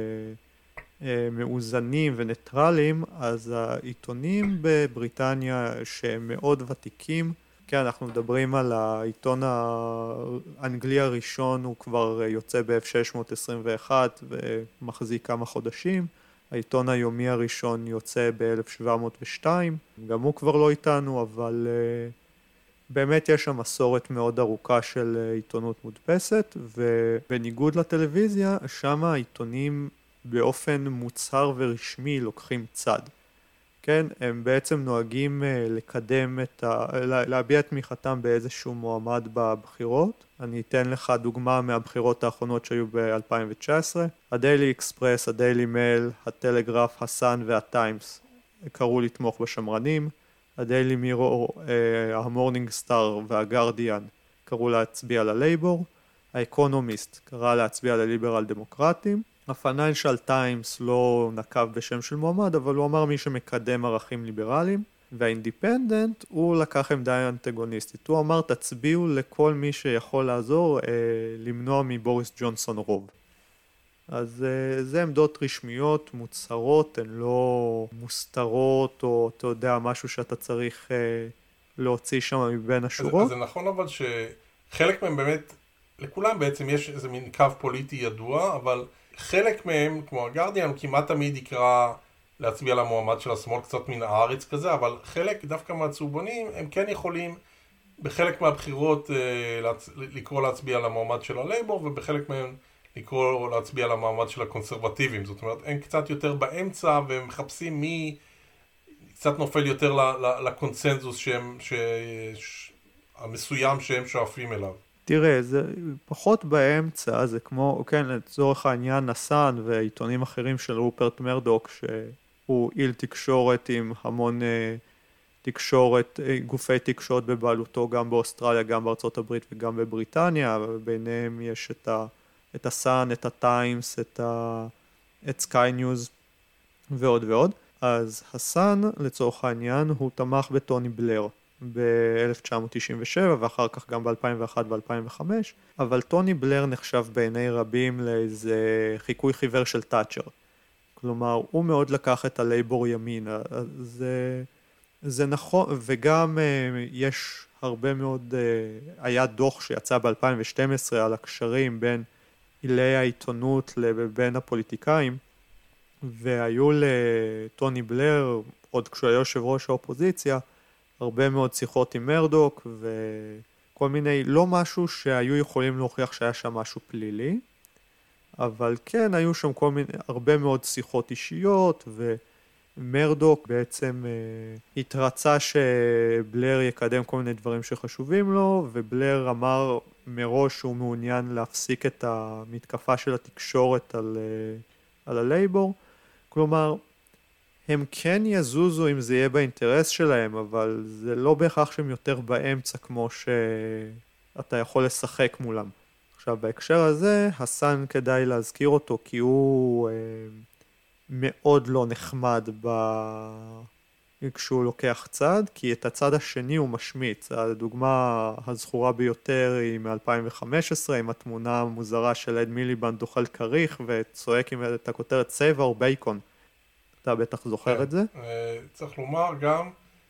ומאוזנים וניטרליים. אז העיתונים בבריטניה שהם מאוד ותיקים, כן, אנחנו מדברים על העיתון האנגלי הראשון, הוא כבר יוצא ב-אלף שש מאות עשרים ואחת ומחזיק כמה חודשים. העיתון היומי הראשון יוצא ב-אלף שבע מאות ושתיים, גם הוא כבר לא איתנו, אבל uh, באמת יש שם מסורת מאוד ארוכה של uh, עיתונות מודפסת, ובניגוד לטלוויזיה, שם העיתונים באופן מוצהר ורשמי לוקחים צד. כן, הם בעצם נוהגים לקדם את ה... להביע את תמיכתם באיזשהו מועמד בבחירות. אני אתן לך דוגמה מהבחירות האחרונות שהיו ב-אלפיים תשע עשרה. הדיילי אקספרס, הדיילי מייל, הטלגרף, הסאן והטיימס קראו לתמוך בשמרנים. הדיילי מירור, המורנינג סטאר והגרדיאן קראו להצביע ללייבור. האקונומיסט קרא להצביע לליברל דמוקרטים. הפייננשל טיימס לא נקב בשם של מועמד, אבל הוא אמר מי שמקדם ערכים ליברליים. והאינדיפנדנט הוא לקח עמדה אנטגוניסטית. הוא אמר תצביעו לכל מי שיכול לעזור אה, למנוע מבוריס ג'ונסון רוב. אז זה עמדות רשמיות, מוצהרות, הן לא מוסתרות, או אתה יודע, משהו שאתה צריך להוציא שם מבין השורות. אז זה נכון אבל שחלק מהם באמת, לכולם בעצם יש איזה מין קו פוליטי ידוע, אבל חלק מהם, כמו הגרדיאן, כמעט תמיד יקרא להצביע למועמד של השמאל קצת מן הארץ כזה, אבל חלק דווקא מהצהובונים, הם כן יכולים בחלק מהבחירות לקרוא להצביע למועמד של הלייבור, ובחלק מהם לקרוא להצביע למועמד של הקונסרבטיבים. זאת אומרת, הם קצת יותר באמצע, והם מחפשים מי קצת נופל יותר לקונסנזוס שהם, ש... המסוים שהם שואפים אליו. תראה, זה פחות באמצע, זה כמו, כן, לצורך העניין נסן ועיתונים אחרים של רופרט מרדוק, שהוא איל תקשורת עם המון תקשורת, גופי תקשורת בבעלותו גם באוסטרליה, גם בארצות הברית וגם בבריטניה, וביניהם יש את ה... את הסאן, את הטיימס, את, ה... את סקיי ניוז ועוד ועוד. אז הסאן, לצורך העניין, הוא תמך בטוני בלר ב-אלף תשע מאות תשעים ושבע ואחר כך גם ב-אלפיים ואחת ו-אלפיים וחמש, אבל טוני בלר נחשב בעיני רבים לאיזה חיקוי חיוור של תאצ'ר. כלומר, הוא מאוד לקח את הלייבור ימין. זה, זה נכון, וגם יש הרבה מאוד, היה דוח שיצא ב-אלפיים ושתים עשרה על הקשרים בין אילי העיתונות לבין הפוליטיקאים, והיו לטוני בלר, עוד כשהוא היה יושב ראש האופוזיציה, הרבה מאוד שיחות עם מרדוק, וכל מיני, לא משהו שהיו יכולים להוכיח שהיה שם משהו פלילי, אבל כן, היו שם כל מיני, הרבה מאוד שיחות אישיות, ומרדוק בעצם אה, התרצה שבלר יקדם כל מיני דברים שחשובים לו, ובלר אמר מראש שהוא מעוניין להפסיק את המתקפה של התקשורת על, על הלייבור. כלומר, הם כן יזוזו אם זה יהיה באינטרס שלהם, אבל זה לא בהכרח שהם יותר באמצע כמו שאתה יכול לשחק מולם. עכשיו, בהקשר הזה, הסאן כדאי להזכיר אותו כי הוא אה, מאוד לא נחמד ב... כשהוא לוקח צד, כי את הצד השני הוא משמיץ. הדוגמה הזכורה ביותר היא מ-אלפיים וחמש עשרה, עם התמונה המוזרה של אד מיליבנד אוכל כריך וצועק עם את הכותרת צבע או בייקון. אתה בטח זוכר את זה? צריך לומר גם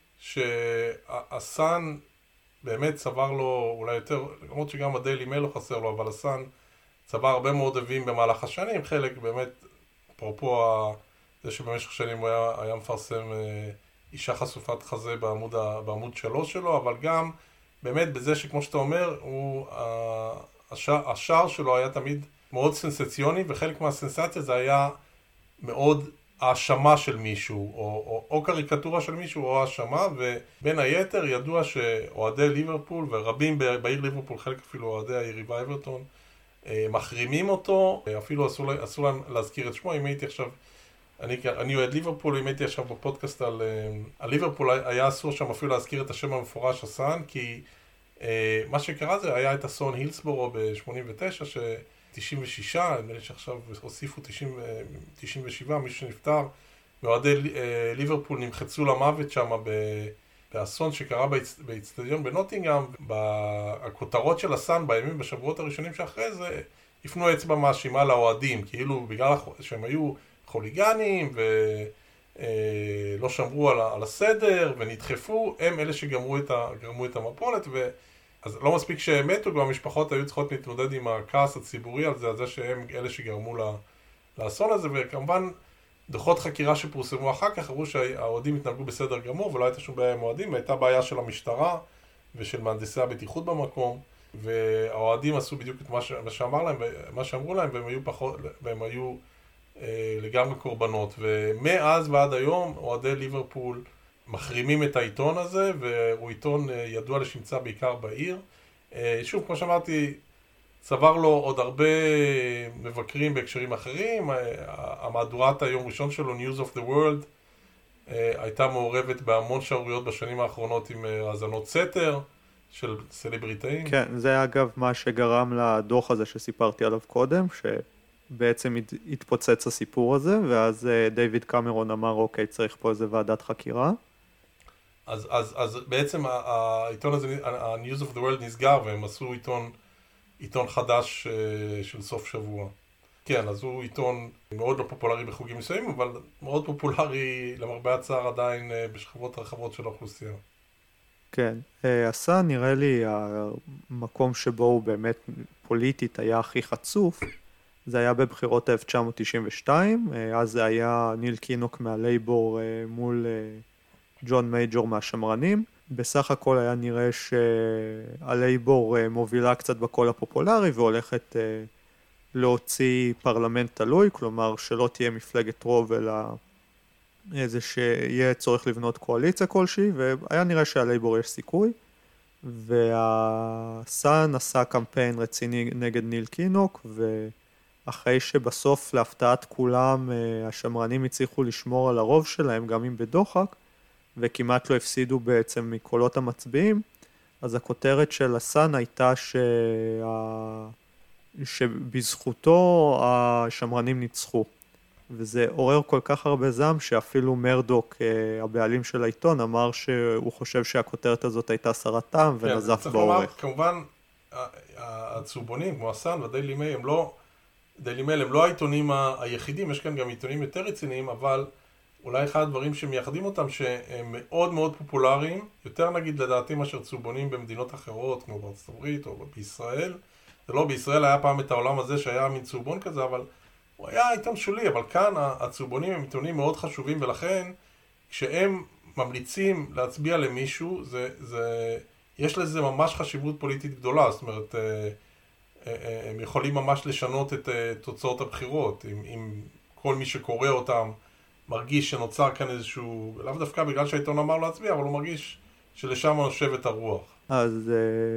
שהסאן באמת צבר לו אולי יותר, למרות שגם הדיילי מייל לא חסר לו, אבל הסאן צבר הרבה מאוד אבים במהלך השנים, חלק באמת, אפרופו זה שבמשך שנים הוא היה, היה מפרסם אישה חשופת חזה בעמוד, בעמוד שלוש שלו, אבל גם באמת בזה שכמו שאתה אומר, הוא, השער, השער שלו היה תמיד מאוד סנסציוני, וחלק מהסנסציה זה היה מאוד האשמה של מישהו, או, או, או קריקטורה של מישהו, או האשמה, ובין היתר ידוע שאוהדי ליברפול, ורבים בעיר ליברפול, חלק אפילו אוהדי היריבה אברטון, מחרימים אותו, אפילו אסור, אסור להם להזכיר את שמו. אם הייתי עכשיו, אני, אני אוהד ליברפול, אם הייתי עכשיו בפודקאסט על, על ליברפול, היה אסור שם אפילו להזכיר את השם המפורש הסאן, כי מה שקרה זה היה את אסון הילסבורו ב-שמונים ותשע, ש... תשעים ושש, נדמה לי שעכשיו הוסיפו תשעים ושבע, מישהו שנפטר, ואוהדי ליברפול נמחצו למוות שם באסון שקרה באצטדיון בנוטינגהאם. בכותרות של הסאן בימים, בשבועות הראשונים שאחרי זה, הפנו אצבע מאשימה לאוהדים, כאילו בגלל שהם היו חוליגנים ולא שמרו על הסדר ונדחפו, הם אלה שגרמו את המפולת. ו... אז לא מספיק שהם מתו, גם המשפחות היו צריכות להתמודד עם הכעס הציבורי על זה, על זה שהם אלה שגרמו לאסון הזה, וכמובן דוחות חקירה שפורסמו אחר כך, אמרו שהאוהדים התנהגו בסדר גמור, ולא הייתה שום בעיה עם אוהדים, הייתה בעיה של המשטרה ושל מהנדסי הבטיחות במקום, והאוהדים עשו בדיוק את מה, ש... מה שאמר להם, מה שאמרו להם, והם היו, פחות... והם היו אה, לגמרי קורבנות. ומאז ועד היום, אוהדי ליברפול מחרימים את העיתון הזה, והוא עיתון ידוע לשמצה בעיקר בעיר. שוב, כמו שאמרתי, צבר לו עוד הרבה מבקרים בהקשרים אחרים. המהדורת היום ראשון שלו, News of the World, הייתה מעורבת בהמון שערוריות בשנים האחרונות עם האזנות סתר של סלבריטאים. כן, זה אגב מה שגרם לדוח הזה שסיפרתי עליו קודם, שבעצם התפוצץ הסיפור הזה, ואז דיוויד קמרון אמר, אוקיי, צריך פה איזה ועדת חקירה. אז, אז, אז בעצם העיתון הזה, ה-News of the World נסגר, והם עשו עיתון, עיתון חדש של סוף שבוע. כן, אז הוא עיתון מאוד לא פופולרי בחוגים מסוימים, אבל מאוד פופולרי למרבה הצער עדיין בשכבות רחבות של האוכלוסייה. כן, עשה נראה לי המקום שבו הוא באמת פוליטית היה הכי חצוף, זה היה בבחירות אלף תשע מאות תשעים ושתיים, אז זה היה ניל קינוק מהלייבור מול ג'ון מייג'ור מהשמרנים. בסך הכל היה נראה שהלייבור מובילה קצת בקול הפופולרי והולכת להוציא פרלמנט תלוי, כלומר שלא תהיה מפלגת רוב אלא איזה שיהיה צורך לבנות קואליציה כלשהי, והיה נראה שהלייבור יש סיכוי, והסאן עשה קמפיין רציני נגד ניל קינוק, ואחרי שבסוף להפתעת כולם השמרנים הצליחו לשמור על הרוב שלהם גם אם בדוחק, וכמעט לא הפסידו בעצם מקולות המצביעים, אז הכותרת של הסאן הייתה שה... שבזכותו השמרנים ניצחו. וזה עורר כל כך הרבה זעם שאפילו מרדוק, הבעלים של העיתון, אמר שהוא חושב שהכותרת הזאת הייתה סרת טעם ונזף בעורך. כמובן, הצהובונים כמו הסאן והדיילי מייל הם לא, דיילי מייל הם לא העיתונים היחידים, יש כאן גם עיתונים יותר רציניים, אבל אולי אחד הדברים שמייחדים אותם שהם מאוד מאוד פופולריים, יותר נגיד לדעתי מאשר צהובונים במדינות אחרות, כמו בארצות הברית או בישראל. זה לא, בישראל היה פעם את העולם הזה שהיה מין צהובון כזה, אבל הוא היה עיתון שולי, אבל כאן הצהובונים הם עיתונים מאוד חשובים, ולכן כשהם ממליצים להצביע למישהו, זה, זה, יש לזה ממש חשיבות פוליטית גדולה, זאת אומרת, הם יכולים ממש לשנות את תוצאות הבחירות, אם, אם כל מי שקורא אותם מרגיש שנוצר כאן איזשהו, לאו דווקא בגלל שהעיתון אמר להצביע, אבל הוא מרגיש שלשם נושבת הרוח. אז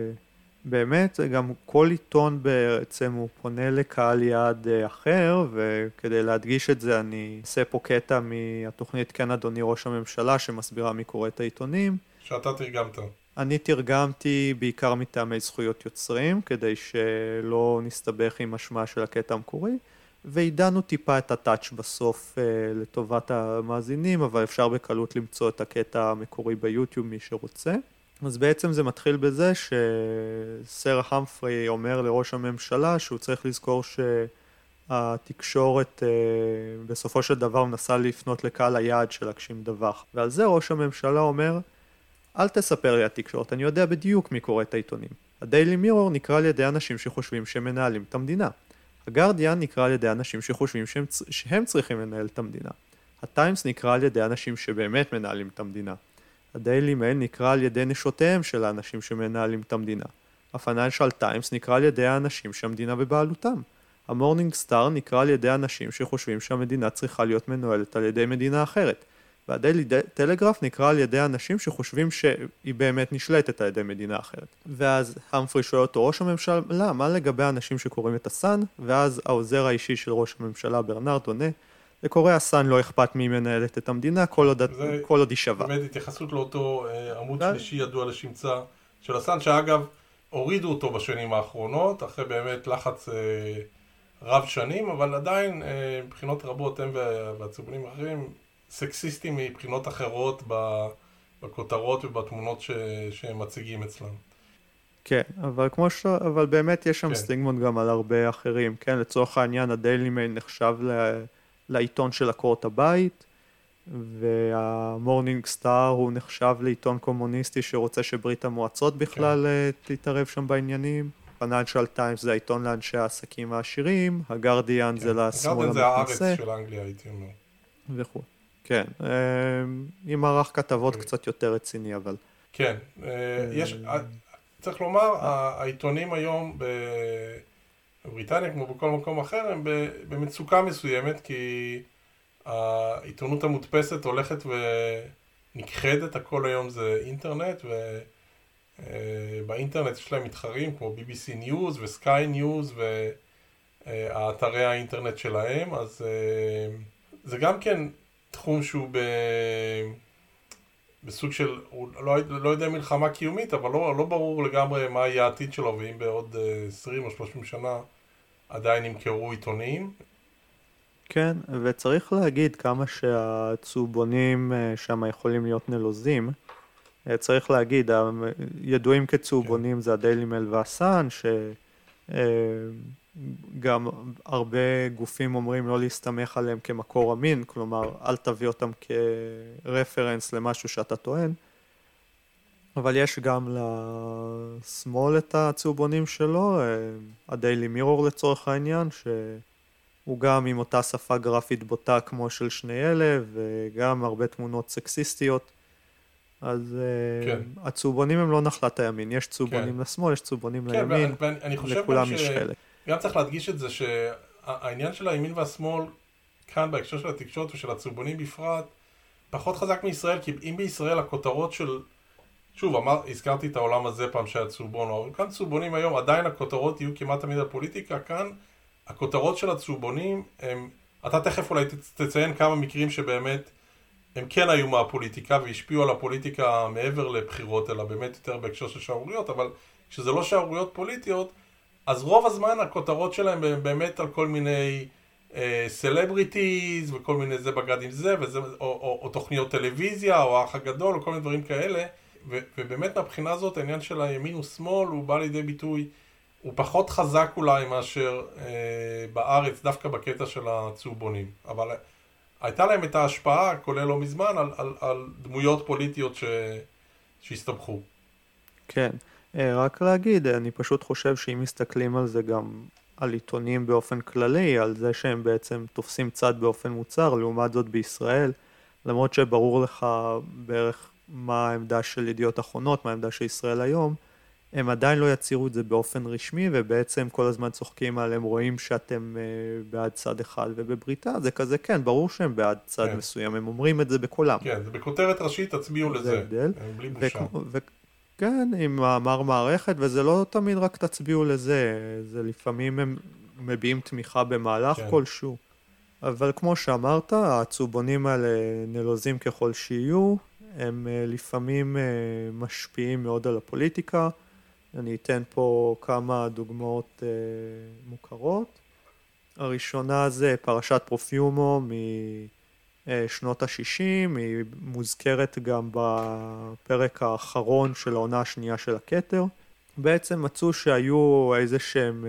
באמת גם כל עיתון בעצם הוא פונה לקהל יעד אחר, וכדי להדגיש את זה אני אעשה פה קטע מהתוכנית כן אדוני ראש הממשלה שמסבירה מי קורא את העיתונים. שאתה תרגמת. אני תרגמתי בעיקר מטעמי זכויות יוצרים, כדי שלא נסתבך עם השמעה של הקטע המקורי, ועידנו טיפה את הטאץ' בסוף לטובת המאזינים, אבל אפשר בקלות למצוא את הקטע המקורי ביוטיוב מי שרוצה. אז בעצם זה מתחיל בזה שסר המפרי אומר לראש הממשלה שהוא צריך לזכור שהתקשורת בסופו של דבר מנסה לפנות לקהל היעד שלה כשהיא מדווח. ועל זה ראש הממשלה אומר, אל תספר לי התקשורת, אני יודע בדיוק מי קורא את העיתונים. הדיילי מירור נקרא על ידי אנשים שחושבים שהם מנהלים את המדינה. הגרדיאן נקרא על ידי אנשים שחושבים שהם, שהם צריכים לנהל את המדינה. הטיימס נקרא על ידי אנשים שבאמת מנהלים את המדינה. הדיילי מייל נקרא על ידי נשותיהם של האנשים שמנהלים את המדינה. הפייניינשיאל טיימס נקרא על ידי האנשים שהמדינה בבעלותם. המורנינג סטאר נקרא על ידי אנשים שחושבים שהמדינה צריכה להיות מנוהלת על ידי מדינה אחרת. והדיילי טלגרף נקרא על ידי אנשים שחושבים שהיא באמת נשלטת על ידי מדינה אחרת. ואז המפרי שואל אותו ראש הממשלה, מה לגבי האנשים שקוראים את הסאן? ואז העוזר האישי של ראש הממשלה ברנרד עונה, לקורא הסאן לא אכפת מי מנהלת את המדינה, כל עוד, כל עוד היא שווה. באמת התייחסות לאותו עמוד שלישי ידוע לשמצה של הסאן, שאגב הורידו אותו בשנים האחרונות, אחרי באמת לחץ רב שנים, אבל עדיין מבחינות רבות הם והצהובונים האחרים, סקסיסטים מבחינות אחרות בכותרות ובתמונות ש... שהם מציגים אצלם. כן, אבל כמו ש... אבל באמת יש שם כן. סטיגמות גם על הרבה אחרים, כן? לצורך העניין הדיילי מייל נחשב ל... לעיתון של עקרות הבית, והמורנינג סטאר הוא נחשב לעיתון קומוניסטי שרוצה שברית המועצות בכלל כן. תתערב שם בעניינים. פייניינשיאל טיימס זה העיתון לאנשי העסקים העשירים, הגרדיאן כן. זה לשמאל המתנשא. הגרדיאן זה הארץ של אנגליה, הייתי אומר. וכו'. כן, עם ערך כתבות קצת יותר רציני, אבל... כן, יש, צריך לומר, העיתונים היום בבריטניה, כמו בכל מקום אחר, הם במצוקה מסוימת, כי העיתונות המודפסת הולכת ונכחדת, הכל היום זה אינטרנט, ובאינטרנט יש להם מתחרים, כמו בי בי סי News ו-Sky News, והאתרי האינטרנט שלהם, אז זה גם כן... תחום שהוא ב... בסוג של, לא, לא יודע מלחמה קיומית, אבל לא, לא ברור לגמרי מה יהיה העתיד שלו, ואם בעוד עשרים או שלושים שנה עדיין ימכרו עיתונים. כן, וצריך להגיד כמה שהצהובונים שם יכולים להיות נלוזים. צריך להגיד, ידועים כצהובונים כן. זה הדיילי מייל והסאן, גם הרבה גופים אומרים לא להסתמך עליהם כמקור אמין, כלומר אל תביא אותם כרפרנס למשהו שאתה טוען, אבל יש גם לשמאל את הצהובונים שלו, הדיילי מירור לצורך העניין, שהוא גם עם אותה שפה גרפית בוטה כמו של שני אלה, וגם הרבה תמונות סקסיסטיות, אז כן. הצהובונים הם לא נחלת הימין, יש צהובונים כן. לשמאל, יש צהובונים כן, לימין, ואני, ואני חושב לכולם יש ש... חלק. גם צריך להדגיש את זה שהעניין של הימין והשמאל, כאן בהקשר של התקשורת ושל הצהובונים בפרט, פחות חזק מישראל, כי אם בישראל הכותרות של, שוב, אמר, הזכרתי את העולם הזה פעם שהיה צהובון, אבל כאן צהובונים היום, עדיין הכותרות יהיו כמעט תמיד על פוליטיקה, כאן הכותרות של הצהובונים, הם, אתה תכף אולי תציין כמה מקרים שבאמת הם כן היו מהפוליטיקה והשפיעו על הפוליטיקה מעבר לבחירות, אלא באמת יותר בהקשר של שערוריות, אבל כשזה לא שערוריות פוליטיות, אז רוב הזמן הכותרות שלהם באמת על כל מיני סלבריטיז, uh, וכל מיני זה בגד עם זה, וזה, או, או, או תוכניות טלוויזיה, או האח הגדול, או כל מיני דברים כאלה, ו, ובאמת מהבחינה הזאת העניין של הימין ושמאל הוא בא לידי ביטוי, הוא פחות חזק אולי מאשר uh, בארץ, דווקא בקטע של הצהובונים, אבל הייתה להם את ההשפעה, כולל לא מזמן, על, על, על דמויות פוליטיות ש, שהסתבכו. כן. רק להגיד, אני פשוט חושב שאם מסתכלים על זה גם על עיתונים באופן כללי, על זה שהם בעצם תופסים צד באופן מוצר, לעומת זאת בישראל, למרות שברור לך בערך מה העמדה של ידיעות אחרונות, מה העמדה של ישראל היום, הם עדיין לא יצירו את זה באופן רשמי, ובעצם כל הזמן צוחקים עליהם, רואים שאתם uh, בעד צד אחד, ובבריטה זה כזה, כן, ברור שהם בעד צד כן. מסוים, הם אומרים את זה בכולם. כן, זה בכותרת ראשית, תצביעו לזה, הבדל. בלי בושה. ו- ו- כן, עם מאמר מערכת, וזה לא תמיד רק תצביעו לזה, זה לפעמים הם מביעים תמיכה במהלך כן. כלשהו. אבל כמו שאמרת, הצהובונים האלה נלוזים ככל שיהיו, הם לפעמים משפיעים מאוד על הפוליטיקה. אני אתן פה כמה דוגמאות מוכרות. הראשונה זה פרשת פרופיומו משנות ה-שישים, היא מוזכרת גם בפרק האחרון של העונה השנייה של הכתר. בעצם מצאו שהיו איזה שהם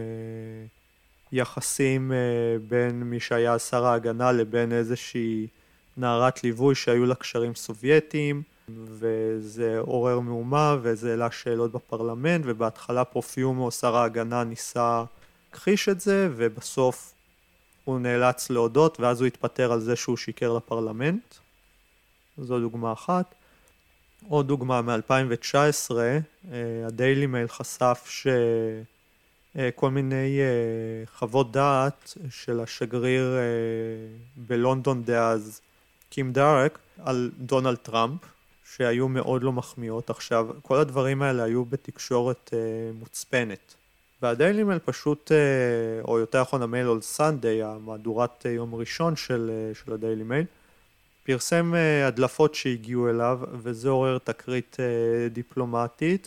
יחסים בין מי שהיה שר ההגנה לבין איזושהי נערת ליווי שהיו לה קשרים סובייטיים, וזה עורר מהומה וזה העלה שאלות בפרלמנט, ובהתחלה פרופיומו שר ההגנה ניסה להכחיש את זה, ובסוף הוא נאלץ להודות, ואז הוא התפטר על זה שהוא שיקר לפרלמנט. זו דוגמה אחת. עוד דוגמה מ-אלפיים תשע עשרה, הדיילי מייל חשף שכל מיני חוות דעת של השגריר בלונדון דאז, קים דארק, על דונלד טראמפ, שהיו מאוד לא מחמיאות. עכשיו, כל הדברים האלה היו בתקשורת מוצפנת. והדיילי מייל פשוט, או יותר נכון המייל אול סנדיי, המהדורת יום ראשון של, של הדיילי מייל, פרסם הדלפות שהגיעו אליו, וזה עורר תקרית דיפלומטית,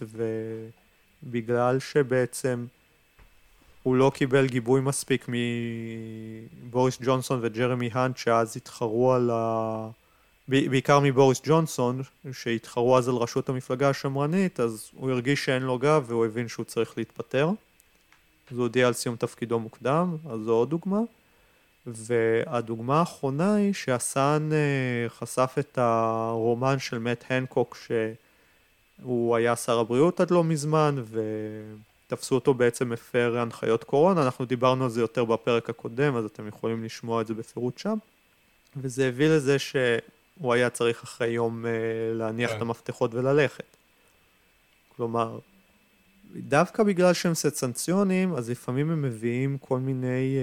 ובגלל שבעצם הוא לא קיבל גיבוי מספיק מבוריס ג'ונסון וג'רמי האנט, שאז התחרו על ה... בעיקר מבוריס ג'ונסון, שהתחרו אז על ראשות המפלגה השמרנית, אז הוא הרגיש שאין לו גב, והוא הבין שהוא צריך להתפטר. אז הוא הודיע על סיום תפקידו מוקדם, אז זו עוד דוגמה. והדוגמה האחרונה היא שהסן חשף את הרומן של מאט הנקוק, שהוא היה שר הבריאות עד לא מזמן, ותפסו אותו בעצם מפר הנחיות קורונה. אנחנו דיברנו על זה יותר בפרק הקודם, אז אתם יכולים לשמוע את זה בפירוט שם. וזה הביא לזה שהוא היה צריך אחרי יום להניח את המפתחות וללכת. כלומר, דווקא בגלל שהם סנסציוניים, אז לפעמים הם מביאים כל מיני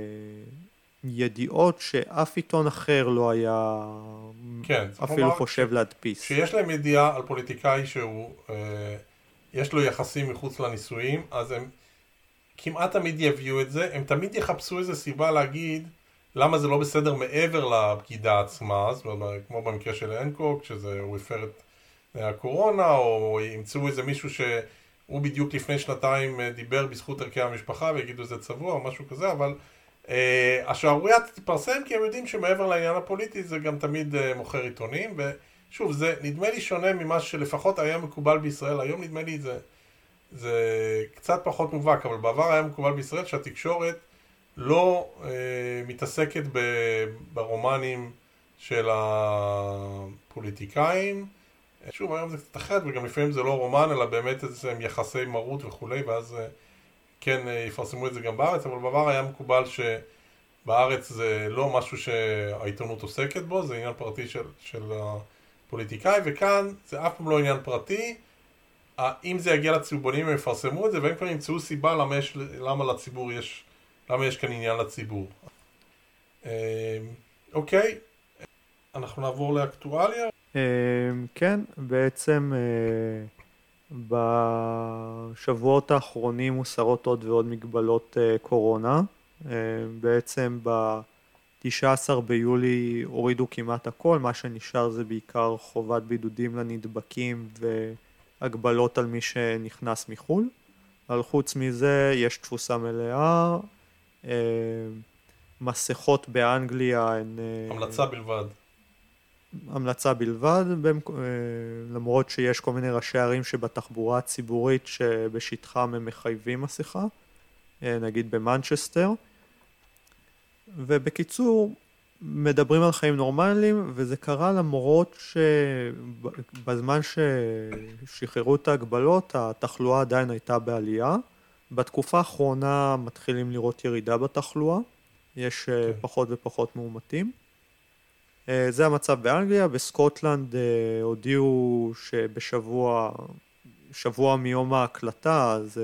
ידיעות שאף עיתון אחר לא היה כן, אפילו חושב להדפיס. שיש להם ידיעה על פוליטיקאי שהוא, אה, יש לו יחסים מחוץ לנישואים, אז הם כמעט תמיד יביאו את זה, הם תמיד יחפשו איזו סיבה להגיד למה זה לא בסדר מעבר לבגידה עצמה, זאת אומרת, כמו במקרה של הנקוק, שזה הוא הפר את הקורונה, או ימצאו איזה מישהו שהוא בדיוק לפני שנתיים דיבר בזכות ערכי המשפחה, ויגידו זה צבוע או משהו כזה, אבל Uh, השערוריה תתפרסם כי הם יודעים שמעבר לעניין הפוליטי זה גם תמיד uh, מוכר עיתונים, ושוב זה נדמה לי שונה ממה שלפחות היה מקובל בישראל היום. נדמה לי זה, זה קצת פחות מובהק, אבל בעבר היה מקובל בישראל שהתקשורת לא אה, מתעסקת ב, ברומנים של הפוליטיקאים. שוב, היום זה קצת אחרת, וגם לפעמים זה לא רומן, אלא באמת איזה יחסי מרות וכולי, ואז אה, כן אה, יפרסמו את זה גם בארץ, אבל בעבר היה מקובל שבארץ זה לא משהו שהעיתונות עוסקת בו, זה עניין פרטי של, של הפוליטיקאי, וכאן זה אף פעם לא עניין פרטי. אם זה יגיע לציבורונים הם יפרסמו את זה, והם כבר ימצאו סיבה למה, יש, למה לציבור יש, למה יש כאן עניין לציבור. אוקיי, אנחנו נעבור לאקטואליה. כן, בעצם בשבועות האחרונים מוסרות עוד ועוד מגבלות קורונה. בעצם ב-תשעה עשר ביולי הורידו כמעט הכל, מה שנשאר זה בעיקר חובת בידודים לנדבקים והגבלות על מי שנכנס מחול. אבל חוץ מזה יש תפוסה מלאה, מסכות באנגליה הן... המלצה בלבד. המלצה בלבד, למרות שיש כל מיני ראשי ערים שבתחבורה הציבורית שבשטחם הם מחייבים מסכה, נגיד במנצ'סטר. ובקיצור, מדברים על חיים נורמליים, וזה קרה למרות שבזמן ששחררו את ההגבלות, התחלואה עדיין הייתה בעלייה. בתקופה האחרונה מתחילים לראות ירידה בתחלואה, יש okay. פחות ופחות מאומתים. זה המצב באנגליה. בסקוטלנד הודיעו שבשבוע, שבוע מיום ההקלטה, אז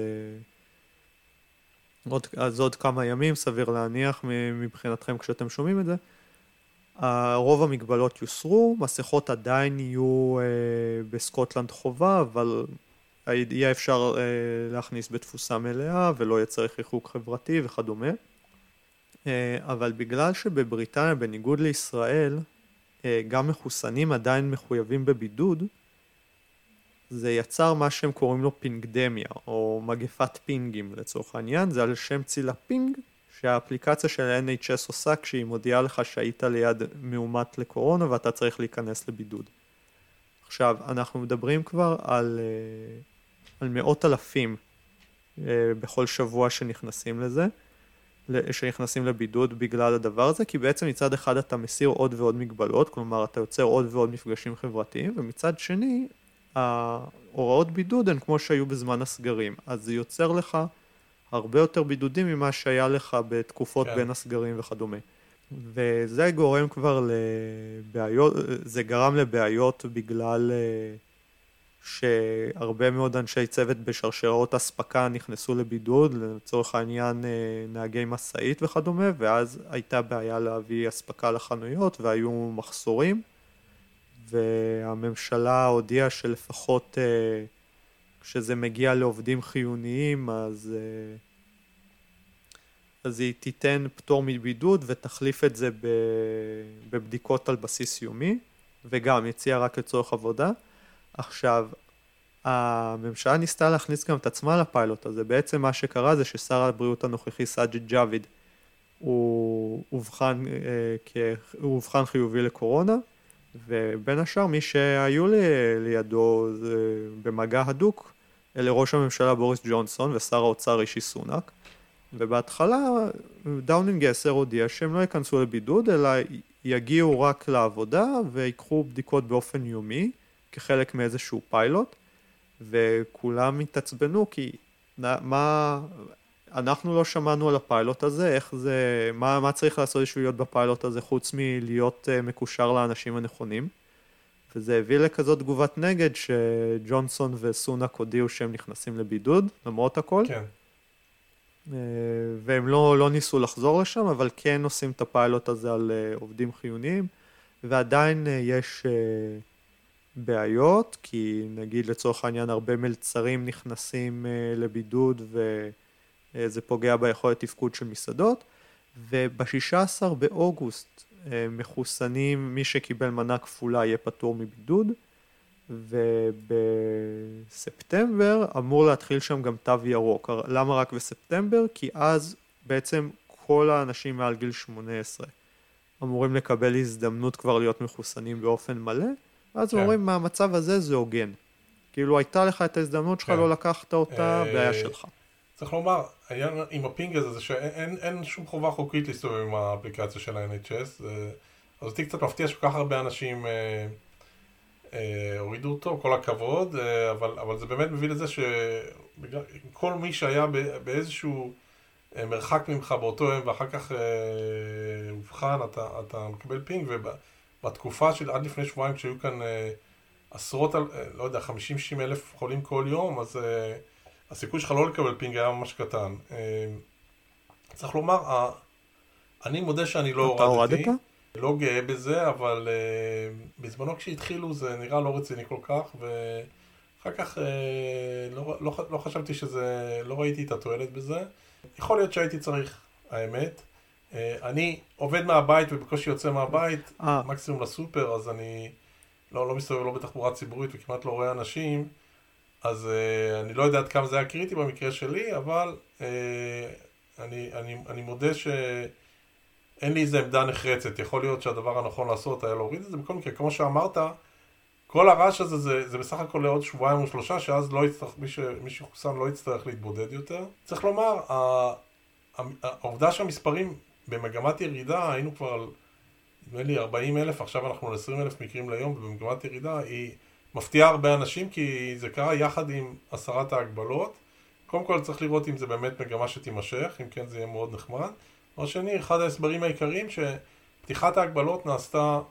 עוד, אז עוד כמה ימים, סביר להניח מבחינתכם כשאתם שומעים את זה, רוב המגבלות יוסרו, מסכות עדיין יהיו בסקוטלנד חובה, אבל יהיה אפשר להכניס בתפוסה מלאה ולא יהיה צריך ריחוק חברתי וכדומה. אבל בגלל שבבריטניה, בניגוד לישראל, גם מחוסנים עדיין מחויבים בבידוד, זה יצר מה שהם קוראים לו פינגדמיה, או מגפת פינגים לצורך העניין. זה על שם צילה פינג, שהאפליקציה של ה-אן אייץ' אס עושה כשהיא מודיעה לך שהיית ליד מאומת לקורונה ואתה צריך להיכנס לבידוד. עכשיו, אנחנו מדברים כבר על, על מאות אלפים בכל שבוע שנכנסים לזה, שנכנסים לבידוד בגלל הדבר הזה, כי בעצם מצד אחד אתה מסיר עוד ועוד מגבלות, כלומר אתה יוצר עוד ועוד מפגשים חברתיים, ומצד שני, ההוראות בידוד הן כמו שהיו בזמן הסגרים, אז זה יוצר לך הרבה יותר בידודים ממה שהיה לך בתקופות כן. בין הסגרים וכדומה. וזה גורם כבר לבעיות, זה גרם לבעיות בגלל שהרבה מאוד אנשי צוות בשרשראות אספקה נכנסו לבידוד, לצורך העניין נהגי מסעית וכדומה, ואז הייתה בעיה להביא אספקה לחנויות והיו מחסורים, והממשלה הודיעה שלפחות כשזה מגיע לעובדים חיוניים, אז, אז היא תיתן פטור מבידוד ותחליף את זה בבדיקות על בסיס יומי, וגם יציאה רק לצורך עבודה. עכשיו, הממשלה ניסתה להכניס גם את עצמה לפיילוט הזה. בעצם מה שקרה זה ששר הבריאות הנוכחי סאג'ד ג'אוויד הוא אובחן, הוא אובחן חיובי לקורונה, ובין השאר מי שהיו לידו במגע הדוק אלה ראש הממשלה בוריס ג'ונסון ושר האוצר רישי סונאק. ובהתחלה דאונינג עשר הודיע שהם לא ייכנסו לבידוד אלא יגיעו רק לעבודה ויקחו בדיקות באופן יומי כחלק מאיזשהו פיילוט, וכולם התעצבנו כי מה, אנחנו לא שמענו על הפיילוט הזה, איך זה, מה, מה צריך לעשות בשביל להיות בפיילוט הזה חוץ מלהיות מקושר לאנשים הנכונים, וזה הביא לכזאת תגובת נגד שג'ונסון וסונאק הודיעו שהם נכנסים לבידוד, למרות הכל. כן. והם לא, לא ניסו לחזור לשם, אבל כן עושים את הפיילוט הזה על עובדים חיוניים, ועדיין יש בעיות, כי נגיד לצורך העניין הרבה מלצרים נכנסים לבידוד וזה פוגע ביכולת תפקוד של מסעדות, וב-שישה עשר באוגוסט מחוסנים, מי שקיבל מנה כפולה יהיה פטור מבידוד, ובספטמבר אמור להתחיל שם גם תו ירוק. למה רק בספטמבר? כי אז בעצם כל האנשים מעל גיל שמונה עשרה אמורים לקבל הזדמנות כבר להיות מחוסנים באופן מלא, ואז כן. אומרים מהמצב הזה זה הוגן. כאילו הייתה לך את ההזדמנות שלך, כן. לא לקחת אותה, אה, והיה שלך. צריך לומר, העניין עם הפינג הזה זה שאין אין שום חובה חוקית להסתובב עם האפליקציה של ה-אן אייץ' אס, אז אותי קצת מפתיע שכל כך הרבה אנשים אה, אה, הורידו אותו, כל הכבוד, אה, אבל, אבל זה באמת מביא לזה שכל מי שהיה באיזשהו מרחק ממך באותו יום ואחר כך הובחן, אתה, אתה מקבל פינג, ובתקופה של עד לפני שבועיים כשהיו כאן אה, עשרות, לא יודע, חמישים שישים אלף חולים כל יום, אז אה, הסיכוי שלך לא לקבל פינג היה ממש קטן. אה, צריך לומר, אני מודה שאני לא אתה הורדתי, הורדת? לא גאה בזה, אבל uh, בזמנו כשהתחילו זה נראה לא רציני כל כך, ואחר כך uh, לא, לא, לא חשבתי שזה, לא ראיתי את התועלת בזה. יכול להיות שהייתי צריך, האמת. Uh, אני עובד מהבית ובקושי יוצא מהבית, 아. מקסימום לסופר, אז אני לא, לא מסתובב לא בתחבורה ציבורית וכמעט לא רואה אנשים, אז uh, אני לא יודע עד כמה זה היה קריטי במקרה שלי, אבל uh, אני, אני, אני מודה ש... אין לי איזה עמדה נחרצת, יכול להיות שהדבר הנכון לעשות היה להוריד את זה, בכל מקרה, כמו שאמרת, כל הרעש הזה זה, זה בסך הכל לעוד שבועיים או שלושה, שאז לא יצטרך, מי, ש, מי שחוסן לא יצטרך להתבודד יותר. צריך לומר, העובדה שהמספרים במגמת ירידה, היינו כבר על, נדמה לי, ארבעים אלף, עכשיו אנחנו על עשרים אלף מקרים ליום, ובמגמת ירידה היא מפתיעה הרבה אנשים, כי זה קרה יחד עם הסרת ההגבלות. קודם כל צריך לראות אם זה באמת מגמה שתימשך, אם כן זה יהיה מאוד נחמד. או שני, אחד ההסברים העיקריים שפתיחת ההגבלות נעשתה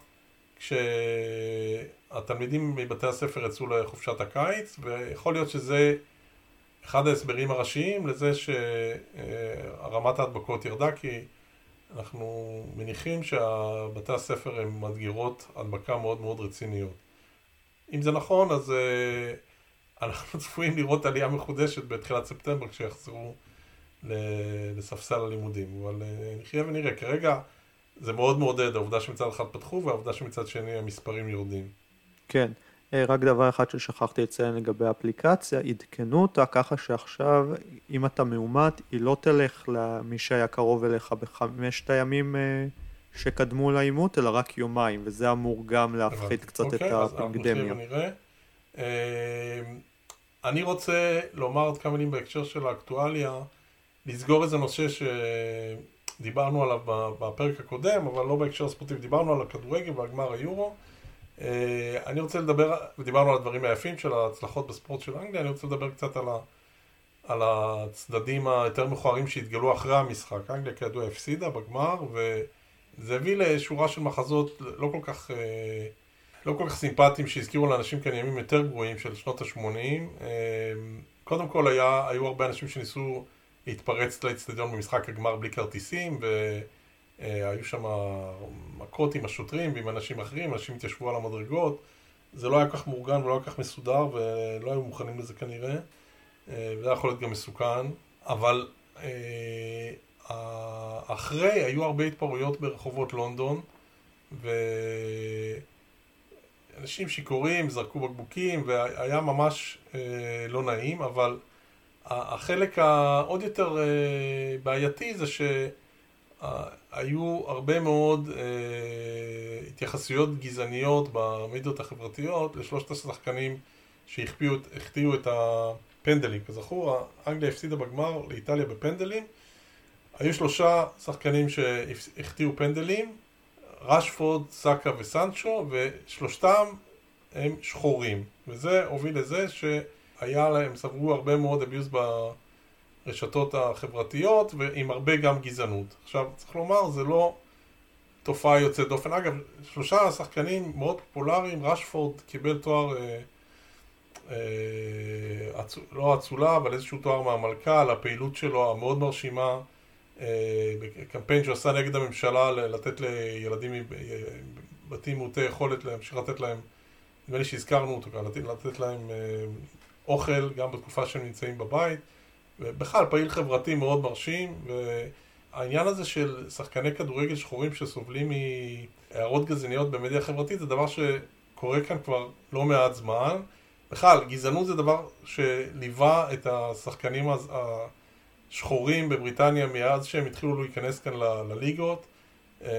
כשהתלמידים מבתי הספר יצאו לחופשת הקיץ, ויכול להיות שזה אחד ההסברים הראשיים לזה שרמת ההדבקות ירדה, כי אנחנו מניחים שבתי הספר הם מדגירות הדבקה מאוד מאוד רציניות. אם זה נכון, אז אנחנו צפויים לראות עלייה מחודשת בתחילת ספטמבר כשיחזרו לספסל הלימודים, אבל נחיה ונראה. כרגע זה מאוד מעודד, העובדה שמצד אחד פתחו והעובדה שמצד שני המספרים יורדים. כן, רק דבר אחד ששכחתי לציין לגבי האפליקציה, עדכנו אותה ככה שעכשיו אם אתה מאומת היא לא תלך למי שהיה קרוב אליך בחמשת הימים שקדמו לאימות, אלא רק יומיים, וזה אמור גם להפחית קצת את הפנדמיה. אני רוצה לומר עוד כמה מילים בהקשר של האקטואליה, לסגור איזה נושא שדיברנו עליו בפרק הקודם, אבל לא בהקשר הספורטיבי, דיברנו על הכדורגל והגמר היורו. אני רוצה לדבר, ודיברנו על הדברים היפים של ההצלחות בספורט של אנגליה, אני רוצה לדבר קצת על, ה, על הצדדים היותר מכוערים שהתגלו אחרי המשחק. אנגליה כידוע הפסידה בגמר, וזה הביא לשורה של מחזות לא כל כך, לא כל כך סימפטיים שהזכירו לאנשים כאן ימים יותר גרועים של שנות ה-שמונים. קודם כל היה, היו הרבה אנשים שניסו להתפרץ לאצטדיון במשחק הגמר בלי כרטיסים, והיו שם מכות עם השוטרים ועם אנשים אחרים, אנשים התיישבו על המדרגות. זה לא היה כך מאורגן ולא היה כך מסודר, ולא היו מוכנים לזה כנראה, וזה יכול להיות גם מסוכן. אבל אחרי היו הרבה התפרעויות ברחובות לונדון, ואנשים שיכורים זרקו בקבוקים, והיה ממש לא נעים, אבל החלק העוד יותר בעייתי זה שהיו הרבה מאוד התייחסויות גזעניות במדיות החברתיות לשלושת השחקנים שהחטיאו את הפנדלים. כזכור, אנגליה הפסידה בגמר לאיטליה בפנדלים. היו שלושה שחקנים שהחטיאו פנדלים, רשפורד, סאקה וסנצ'ו, ושלושתם הם שחורים. וזה הוביל לזה ש... היה להם, סברו הרבה מאוד אביוז ברשתות החברתיות, ועם הרבה גם גזענות. עכשיו, צריך לומר, זה לא תופעה יוצאת דופן. אגב, שלושה שחקנים מאוד פופולריים, רשפורד קיבל תואר, אה, אה, עצ... לא אצולה, אבל איזשהו תואר מהמלכה, על הפעילות שלו המאוד מרשימה, אה, בקמפיין שעושה נגד הממשלה, לתת לילדים בתים מעוטי יכולת, להמשיך לתת להם, נדמה לי שהזכרנו אותו כאן, לתת, לתת להם... אה, אוכל, גם בתקופה שהם נמצאים בבית, ובכלל פעיל חברתי מאוד מרשים, והעניין הזה של שחקני כדורגל שחורים שסובלים מהערות גזעניות במדיה חברתית, זה דבר שקורה כאן כבר לא מעט זמן. בכלל, גזענות זה דבר שליווה את השחקנים השחורים בבריטניה מאז שהם התחילו להיכנס כאן לליגות,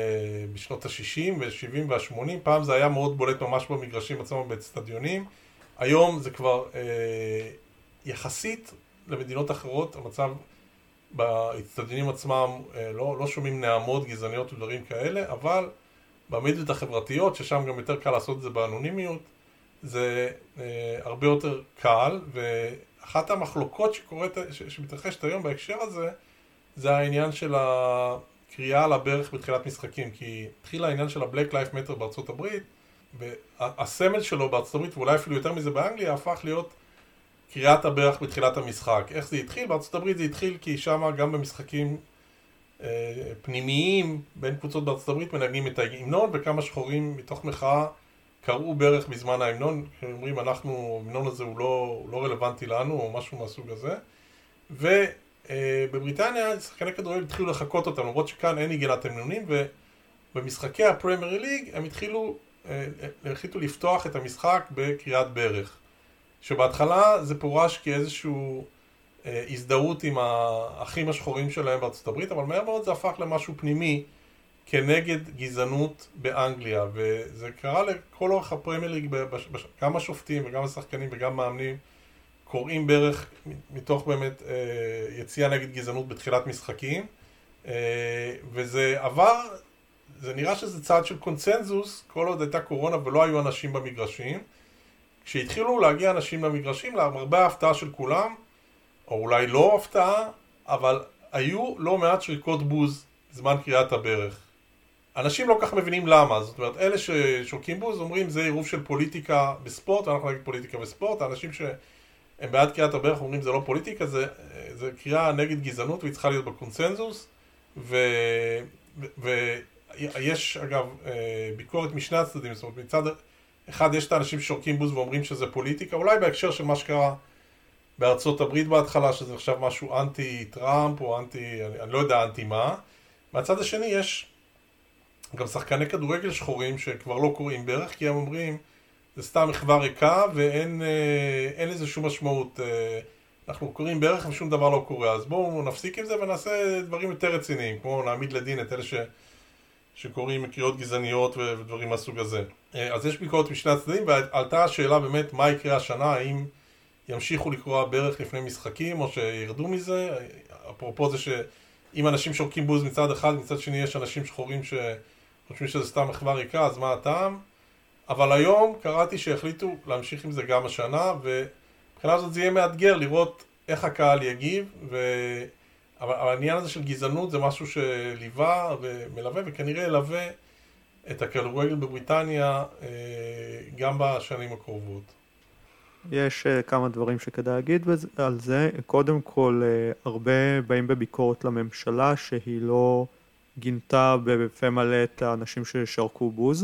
בשנות ה-שישים וה-שבעים וה-שמונים, פעם זה היה מאוד בולט ממש במגרשים עצמם באצטדיונים, היום זה כבר אה, יחסית למדינות אחרות, המצב בהצטדיונים עצמם אה, לא, לא שומעים נעמות, גזעניות ודברים כאלה, אבל במדיות החברתיות, ששם גם יותר קל לעשות את זה באנונימיות, זה אה, הרבה יותר קל, ואחת המחלוקות שקורית, ש, שמתרחשת היום בהקשר הזה, זה העניין של הקריאה על הברך בתחילת משחקים, כי התחיל העניין של ה-Black Lives Matter בארצות הברית, והסמל שלו בארצות הברית, ואולי אפילו יותר מזה באנגליה, הפך להיות קריאת הברך בתחילת המשחק. איך זה התחיל? בארצות הברית זה התחיל כי שם גם במשחקים אה, פנימיים בין קבוצות בארצות הברית מנגנים את ההמנון, וכמה שחורים מתוך מחאה קראו ברך בזמן ההמנון, אומרים אנחנו, ההמנון הזה הוא לא, הוא לא רלוונטי לנו או משהו מהסוג הזה. ובבריטניה שחקני כדורגל התחילו לחכות אותם, למרות שכאן אין נגינת המנונים, ובמשחקי הפרמייר ליג הם התחילו, החליטו לפתוח את המשחק בקריאת ברך. שבהתחלה זה פורש כאיזשהו אה, הזדהות עם האחים השחורים שלהם בארצות הברית, אבל מהר מאוד זה הפך למשהו פנימי כנגד גזענות באנגליה, וזה קרה לכל אורך הפרמייר ליג, גם השופטים וגם השחקנים וגם מאמנים קוראים ברך מתוך באמת אה, יציאה נגד גזענות בתחילת משחקים, אה, וזה עבר, זה נראה שזה צעד של קונצנזוס, כל עוד הייתה קורונה ולא היו אנשים במגרשים. כשהתחילו להגיע אנשים למגרשים, להרבה ההפתעה של כולם, או אולי לא הפתעה, אבל היו לא מעט שריקות בוז זמן קריאת הברך. אנשים לא כך מבינים למה, זאת אומרת, אלה ששורקים בוז אומרים זה עירוב של פוליטיקה בספורט, אנחנו נגיד פוליטיקה בספורט, האנשים שהם בעד קריאת הברך אומרים זה לא פוליטיקה, זה, זה קריאה נגד גזענות והיא צריכה להיות בקונצנזוס, ויש אגב ביקורת משני הצדדים, זאת אומרת מצד אחד יש את האנשים ששורקים בוז ואומרים שזה פוליטיקה, אולי בהקשר של מה שקרה בארצות הברית בהתחלה, שזה נחשב משהו אנטי טראמפ או אנטי, אני, אני לא יודע אנטי מה. מהצד השני יש גם שחקני כדורגל שחורים שכבר לא קוראים ברך, כי הם אומרים זה סתם מחווה ריקה ואין אין לזה שום משמעות. אנחנו קוראים ברך ושום דבר לא קורה, אז בואו נפסיק עם זה ונעשה דברים יותר רציניים, כמו נעמיד לדין את אלה ש... שקוראים קריאות גזעניות ודברים מהסוג הזה. אז יש ביקורת משני הצדדים, ועלתה השאלה באמת מה יקרה השנה, האם ימשיכו לקרוא ברך לפני משחקים או שירדו מזה. אפרופו זה שאם אנשים שורקים בוז מצד אחד, מצד שני יש אנשים שחורים שחושבים שזה סתם מחווה ריקה, אז מה הטעם? אבל היום קראתי שהחליטו להמשיך עם זה גם השנה, ובבחינה הזאת זה יהיה מאתגר לראות איך הקהל יגיב, ו... אבל העניין הזה של גזענות זה משהו שליווה ומלווה, וכנראה ילווה את הכדורגל בבריטניה גם בשנים הקרובות. יש כמה דברים שכדאי להגיד על זה. קודם כל, הרבה באים בביקורת לממשלה שהיא לא גינתה בפה מלא את האנשים ששרקו בוז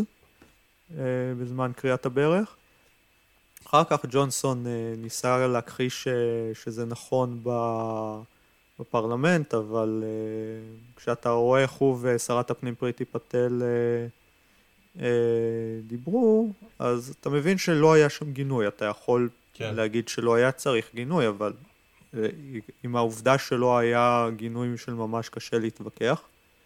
בזמן קריאת הברך. אחר כך ג'ונסון ניסה להכחיש שזה נכון ב... בפרלמנט, אבל uh, כשאתה רואה איך הוא ושרת הפנים פריטי פטל uh, uh, דיברו, אז אתה מבין שלא היה שם גינוי. אתה יכול כן. להגיד שלא היה צריך גינוי, אבל uh, עם העובדה שלא היה גינוי של ממש קשה להתווכח.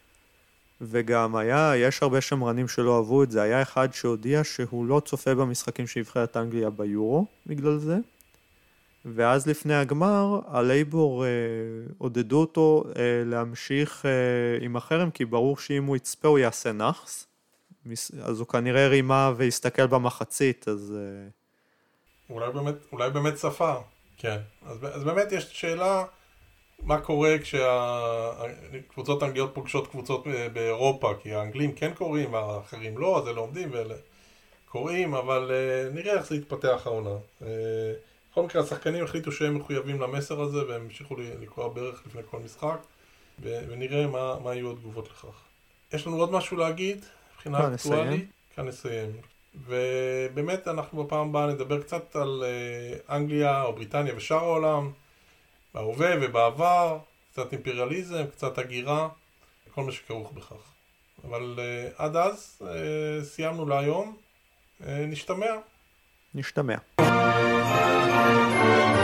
וגם היה, יש הרבה שמרנים שלא אהבו את זה. היה אחד שהודיע שהוא לא צופה במשחקים שנבחרת אנגליה ביורו בגלל זה. ואז לפני הגמר, הלייבור אה, עודדו אותו אה, להמשיך אה, עם החרם, כי ברור שאם הוא יצפה הוא יעשה נחס, אז הוא כנראה רימה והסתכל במחצית, אז... אה... אולי באמת, אולי באמת צפה, כן. אז, אז באמת יש שאלה, מה קורה כשהקבוצות האנגליות פוגשות קבוצות באירופה, כי האנגלים כן קוראים, האחרים לא, אז אלה עומדים ואלה קוראים, אבל אה, נראה איך זה יתפתח העונה. אה, בכל מקרה, השחקנים החליטו שהם מחויבים למסר הזה, והם המשיכו לקרוא ברך לפני כל משחק, ונראה מה, מה יהיו התגובות לכך. יש לנו עוד משהו להגיד, מבחינה אקטואלית? כאן נסיים. ובאמת אנחנו בפעם הבאה נדבר קצת על אנגליה או בריטניה ושאר העולם, בהווה ובעבר, קצת אימפריאליזם, קצת הגירה, כל מה שכרוך בכך. אבל עד אז סיימנו להיום, נשתמע. נשתמע.